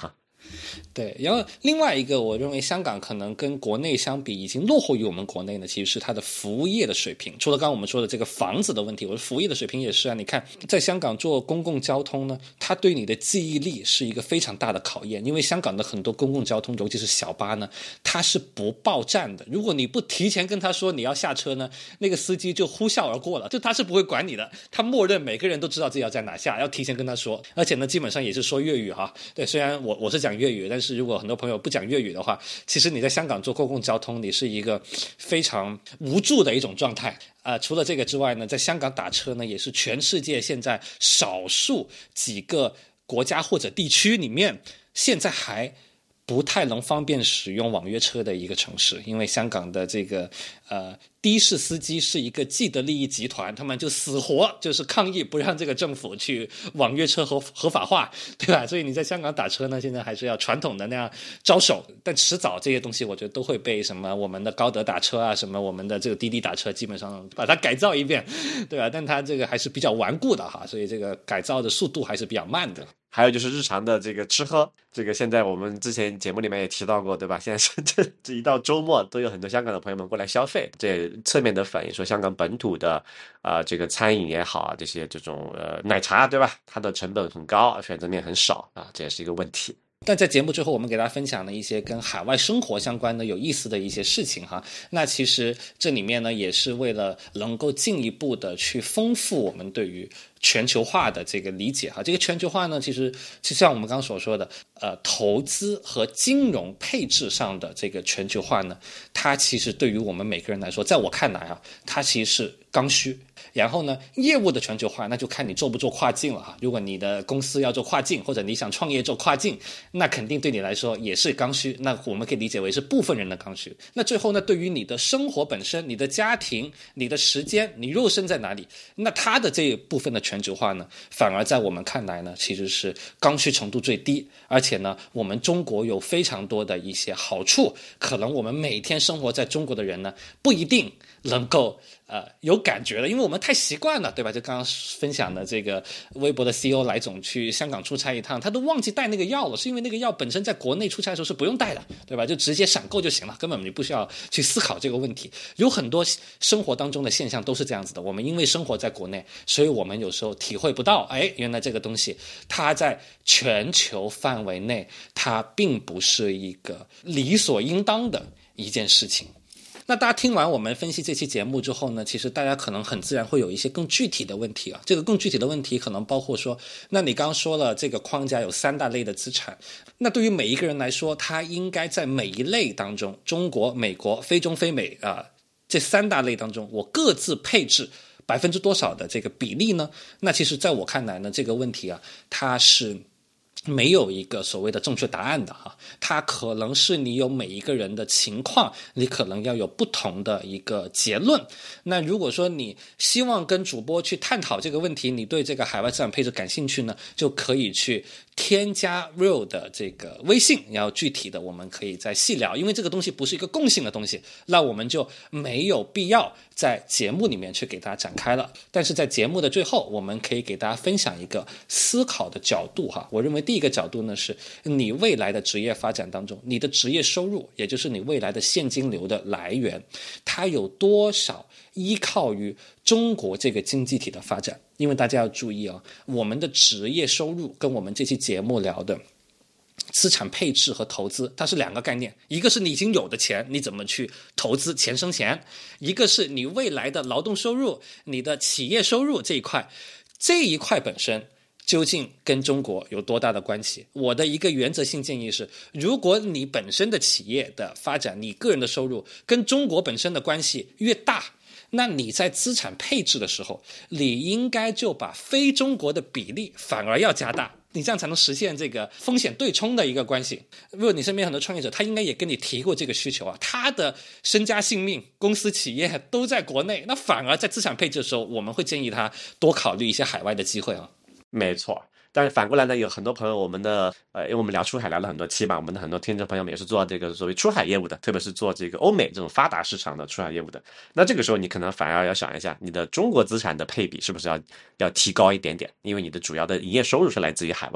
对，然后另外一个，我认为香港可能跟国内相比，已经落后于我们国内呢，其实是它的服务业的水平。除了刚刚我们说的这个房子的问题，我说服务业的水平也是啊。你看，在香港坐公共交通呢，它对你的记忆力是一个非常大的考验，因为香港的很多公共交通，尤其是小巴呢，它是不报站的。如果你不提前跟他说你要下车呢，那个司机就呼啸而过了，就他是不会管你的，他默认每个人都知道自己要在哪下，要提前跟他说。而且呢，基本上也是说粤语哈。对，虽然我是讲粤语，但是如果很多朋友不讲粤语的话，其实你在香港坐公共交通，你是一个非常无助的一种状态。除了这个之外呢，在香港打车呢，也是全世界现在少数几个国家或者地区里面，现在还不太能方便使用网约车的一个城市。因为香港的这个的士司机是一个既得利益集团，他们就死活就是抗议不让这个政府去网约车合法化，对吧？所以你在香港打车呢，现在还是要传统的那样招手，但迟早这些东西我觉得都会被什么我们的高德打车啊，什么我们的这个滴滴打车基本上把它改造一遍，对吧？但它这个还是比较顽固的哈，所以这个改造的速度还是比较慢的。 还有就是日常的这个吃喝，这个现在我们之前节目里面也提到过，对吧？现在是这一到周末都有很多香港的朋友们过来消费，这也侧面的反映说香港本土的这个餐饮也好啊，这种奶茶，对吧？它的成本很高，选择面很少啊，这也是一个问题。 但在节目最后，我们给大家分享了一些跟海外生活相关的有意思的一些事情哈。那其实这里面呢，也是为了能够进一步的去丰富我们对于全球化的这个理解哈。这个全球化呢，其实就像我们刚刚所说的，投资和金融配置上的这个全球化呢，它其实对于我们每个人来说，在我看来啊，它其实是刚需。然后呢，业务的全球化，那就看你做不做跨境了哈。如果你的公司要做跨境，或者你想创业做跨境，那肯定对你来说也是刚需。那我们可以理解为是部分人的刚需。那最后呢，对于你的生活本身、你的家庭、你的时间、你肉身在哪里，那它的这一部分的全球化呢，反而在我们看来呢，其实是刚需程度最低。而且呢，我们中国有非常多的一些好处，可能我们每天生活在中国的人呢，不一定能够有感觉了，因为我们太习惯了，对吧？就刚刚分享的这个微博的 CEO 来总去香港出差一趟，他都忘记带那个药了，是因为那个药本身在国内出差的时候是不用带的，对吧？就直接闪购就行了，根本你不需要去思考这个问题。有很多生活当中的现象都是这样子的，我们因为生活在国内，所以我们有时候体会不到，原来这个东西它在全球范围内，它并不是一个理所应当的一件事情。那大家听完我们分析这期节目之后呢，其实大家可能很自然会有一些更具体的问题啊。这个更具体的问题可能包括说，那你刚刚说了这个框架有3大类的资产，那对于每一个人来说，他应该在每一类当中，中国、美国、非中非美这3大类当中，我各自配置多少的这个比例呢？那其实在我看来呢，这个问题啊，它是没有一个所谓的正确答案的哈，它可能是你有每一个人的情况，你可能要有不同的一个结论。那如果说你希望跟主播去探讨这个问题，你对这个海外资产配置感兴趣呢，就可以去添加 Real 的这个微信，然后具体的我们可以再细聊，因为这个东西不是一个共性的东西，那我们就没有必要在节目里面去给大家展开了。但是在节目的最后，我们可以给大家分享一个思考的角度哈。我认为第一个角度呢，是你未来的职业发展当中，你的职业收入，也就是你未来的现金流的来源，它有多少依靠于中国这个经济体的发展。因为大家要注意啊，我们的职业收入跟我们这期节目聊的资产配置和投资，它是2个概念。一个是你已经有的钱，你怎么去投资，钱生钱；一个是你未来的劳动收入，你的企业收入这一块本身究竟跟中国有多大的关系？我的一个原则性建议是，如果你本身的企业的发展，你个人的收入跟中国本身的关系越大，那你在资产配置的时候，你应该就把非中国的比例反而要加大，你这样才能实现这个风险对冲的一个关系。如果你身边很多创业者，他应该也跟你提过这个需求啊，他的身家性命、公司企业都在国内，那反而在资产配置的时候，我们会建议他多考虑一些海外的机会啊。 没错，但是反过来呢，有很多朋友，我们的因为我们聊出海聊了很多期嘛，我们的很多听众朋友们也是做这个所谓出海业务的，特别是做这个欧美这种发达市场的出海业务的。那这个时候你可能反而要想一下，你的中国资产的配比是不是要提高一点点，因为你的主要的营业收入是来自于海外嘛。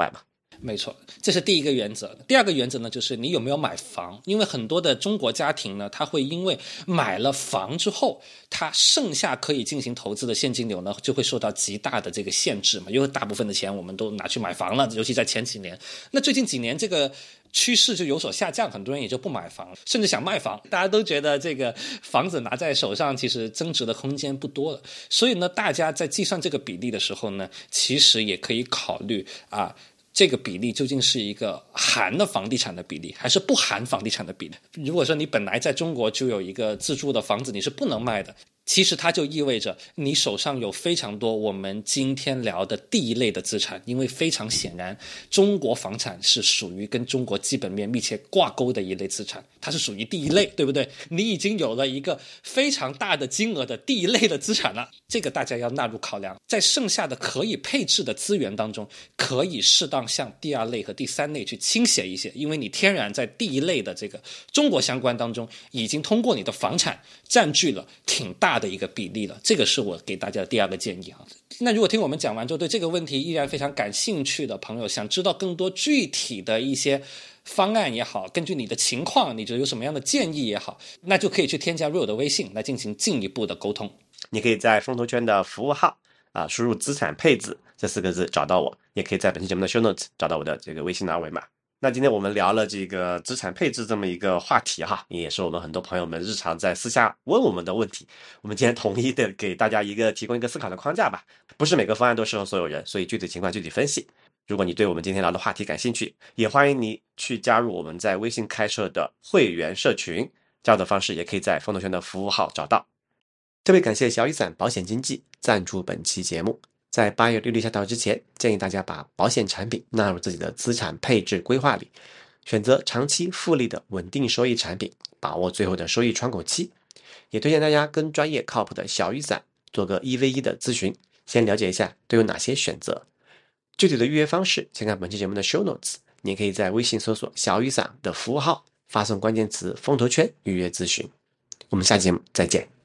没错，这是第一个原则。第二个原则呢，就是你有没有买房。因为很多的中国家庭呢，他会因为买了房之后，他剩下可以进行投资的现金流呢，就会受到极大的这个限制嘛。因为大部分的钱我们都拿去买房了，尤其在前几年。那最近几年这个趋势就有所下降，很多人也就不买房，甚至想卖房。大家都觉得这个房子拿在手上，其实增值的空间不多了。所以呢，大家在计算这个比例的时候呢，其实也可以考虑这个比例究竟是一个含了房地产的比例，还是不含房地产的比例？如果说你本来在中国就有一个自住的房子，你是不能卖的。其实它就意味着你手上有非常多我们今天聊的第一类的资产，因为非常显然，中国房产是属于跟中国基本面密切挂钩的一类资产，它是属于第一类，对不对？你已经有了一个非常大的金额的第一类的资产了，这个大家要纳入考量。在剩下的可以配置的资源当中，可以适当向第二类和第三类去倾斜一些，因为你天然在第一类的这个中国相关当中，已经通过你的房产占据了挺大的一个比例了。这个是我给大家的第二个建议。那如果听我们讲完之后对这个问题依然非常感兴趣的朋友，想知道更多具体的一些方案也好，根据你的情况你觉得有什么样的建议也好，那就可以去添加 Real 的微信来进行进一步的沟通。 你可以在风投圈的服务号输入资产配置这4个字找到我，也可以在本期节目的 show notes 找到我的这个微信的二维码。那今天我们聊了这个资产配置这么一个话题哈，也是我们很多朋友们日常在私下问我们的问题。我们今天统一的给大家提供一个思考的框架吧，不是每个方案都适合所有人，所以具体情况具体分析。如果你对我们今天聊的话题感兴趣，也欢迎你去加入我们在微信开设的会员社群，加入的方式也可以在风投圈的服务号找到。特别感谢小雨伞保险经纪赞助本期节目。在8月利率下调之前，建议大家把保险产品纳入自己的资产配置规划里，选择长期复利的稳定收益产品，把握最后的收益窗口期。也推荐大家跟专业靠谱的小雨伞做个1v1的咨询，先了解一下都有哪些选择。具体的预约方式先看本期节目的 show notes， 你也可以在微信搜索小雨伞的服务号，发送关键词风投圈预约咨询。我们下期节目再见。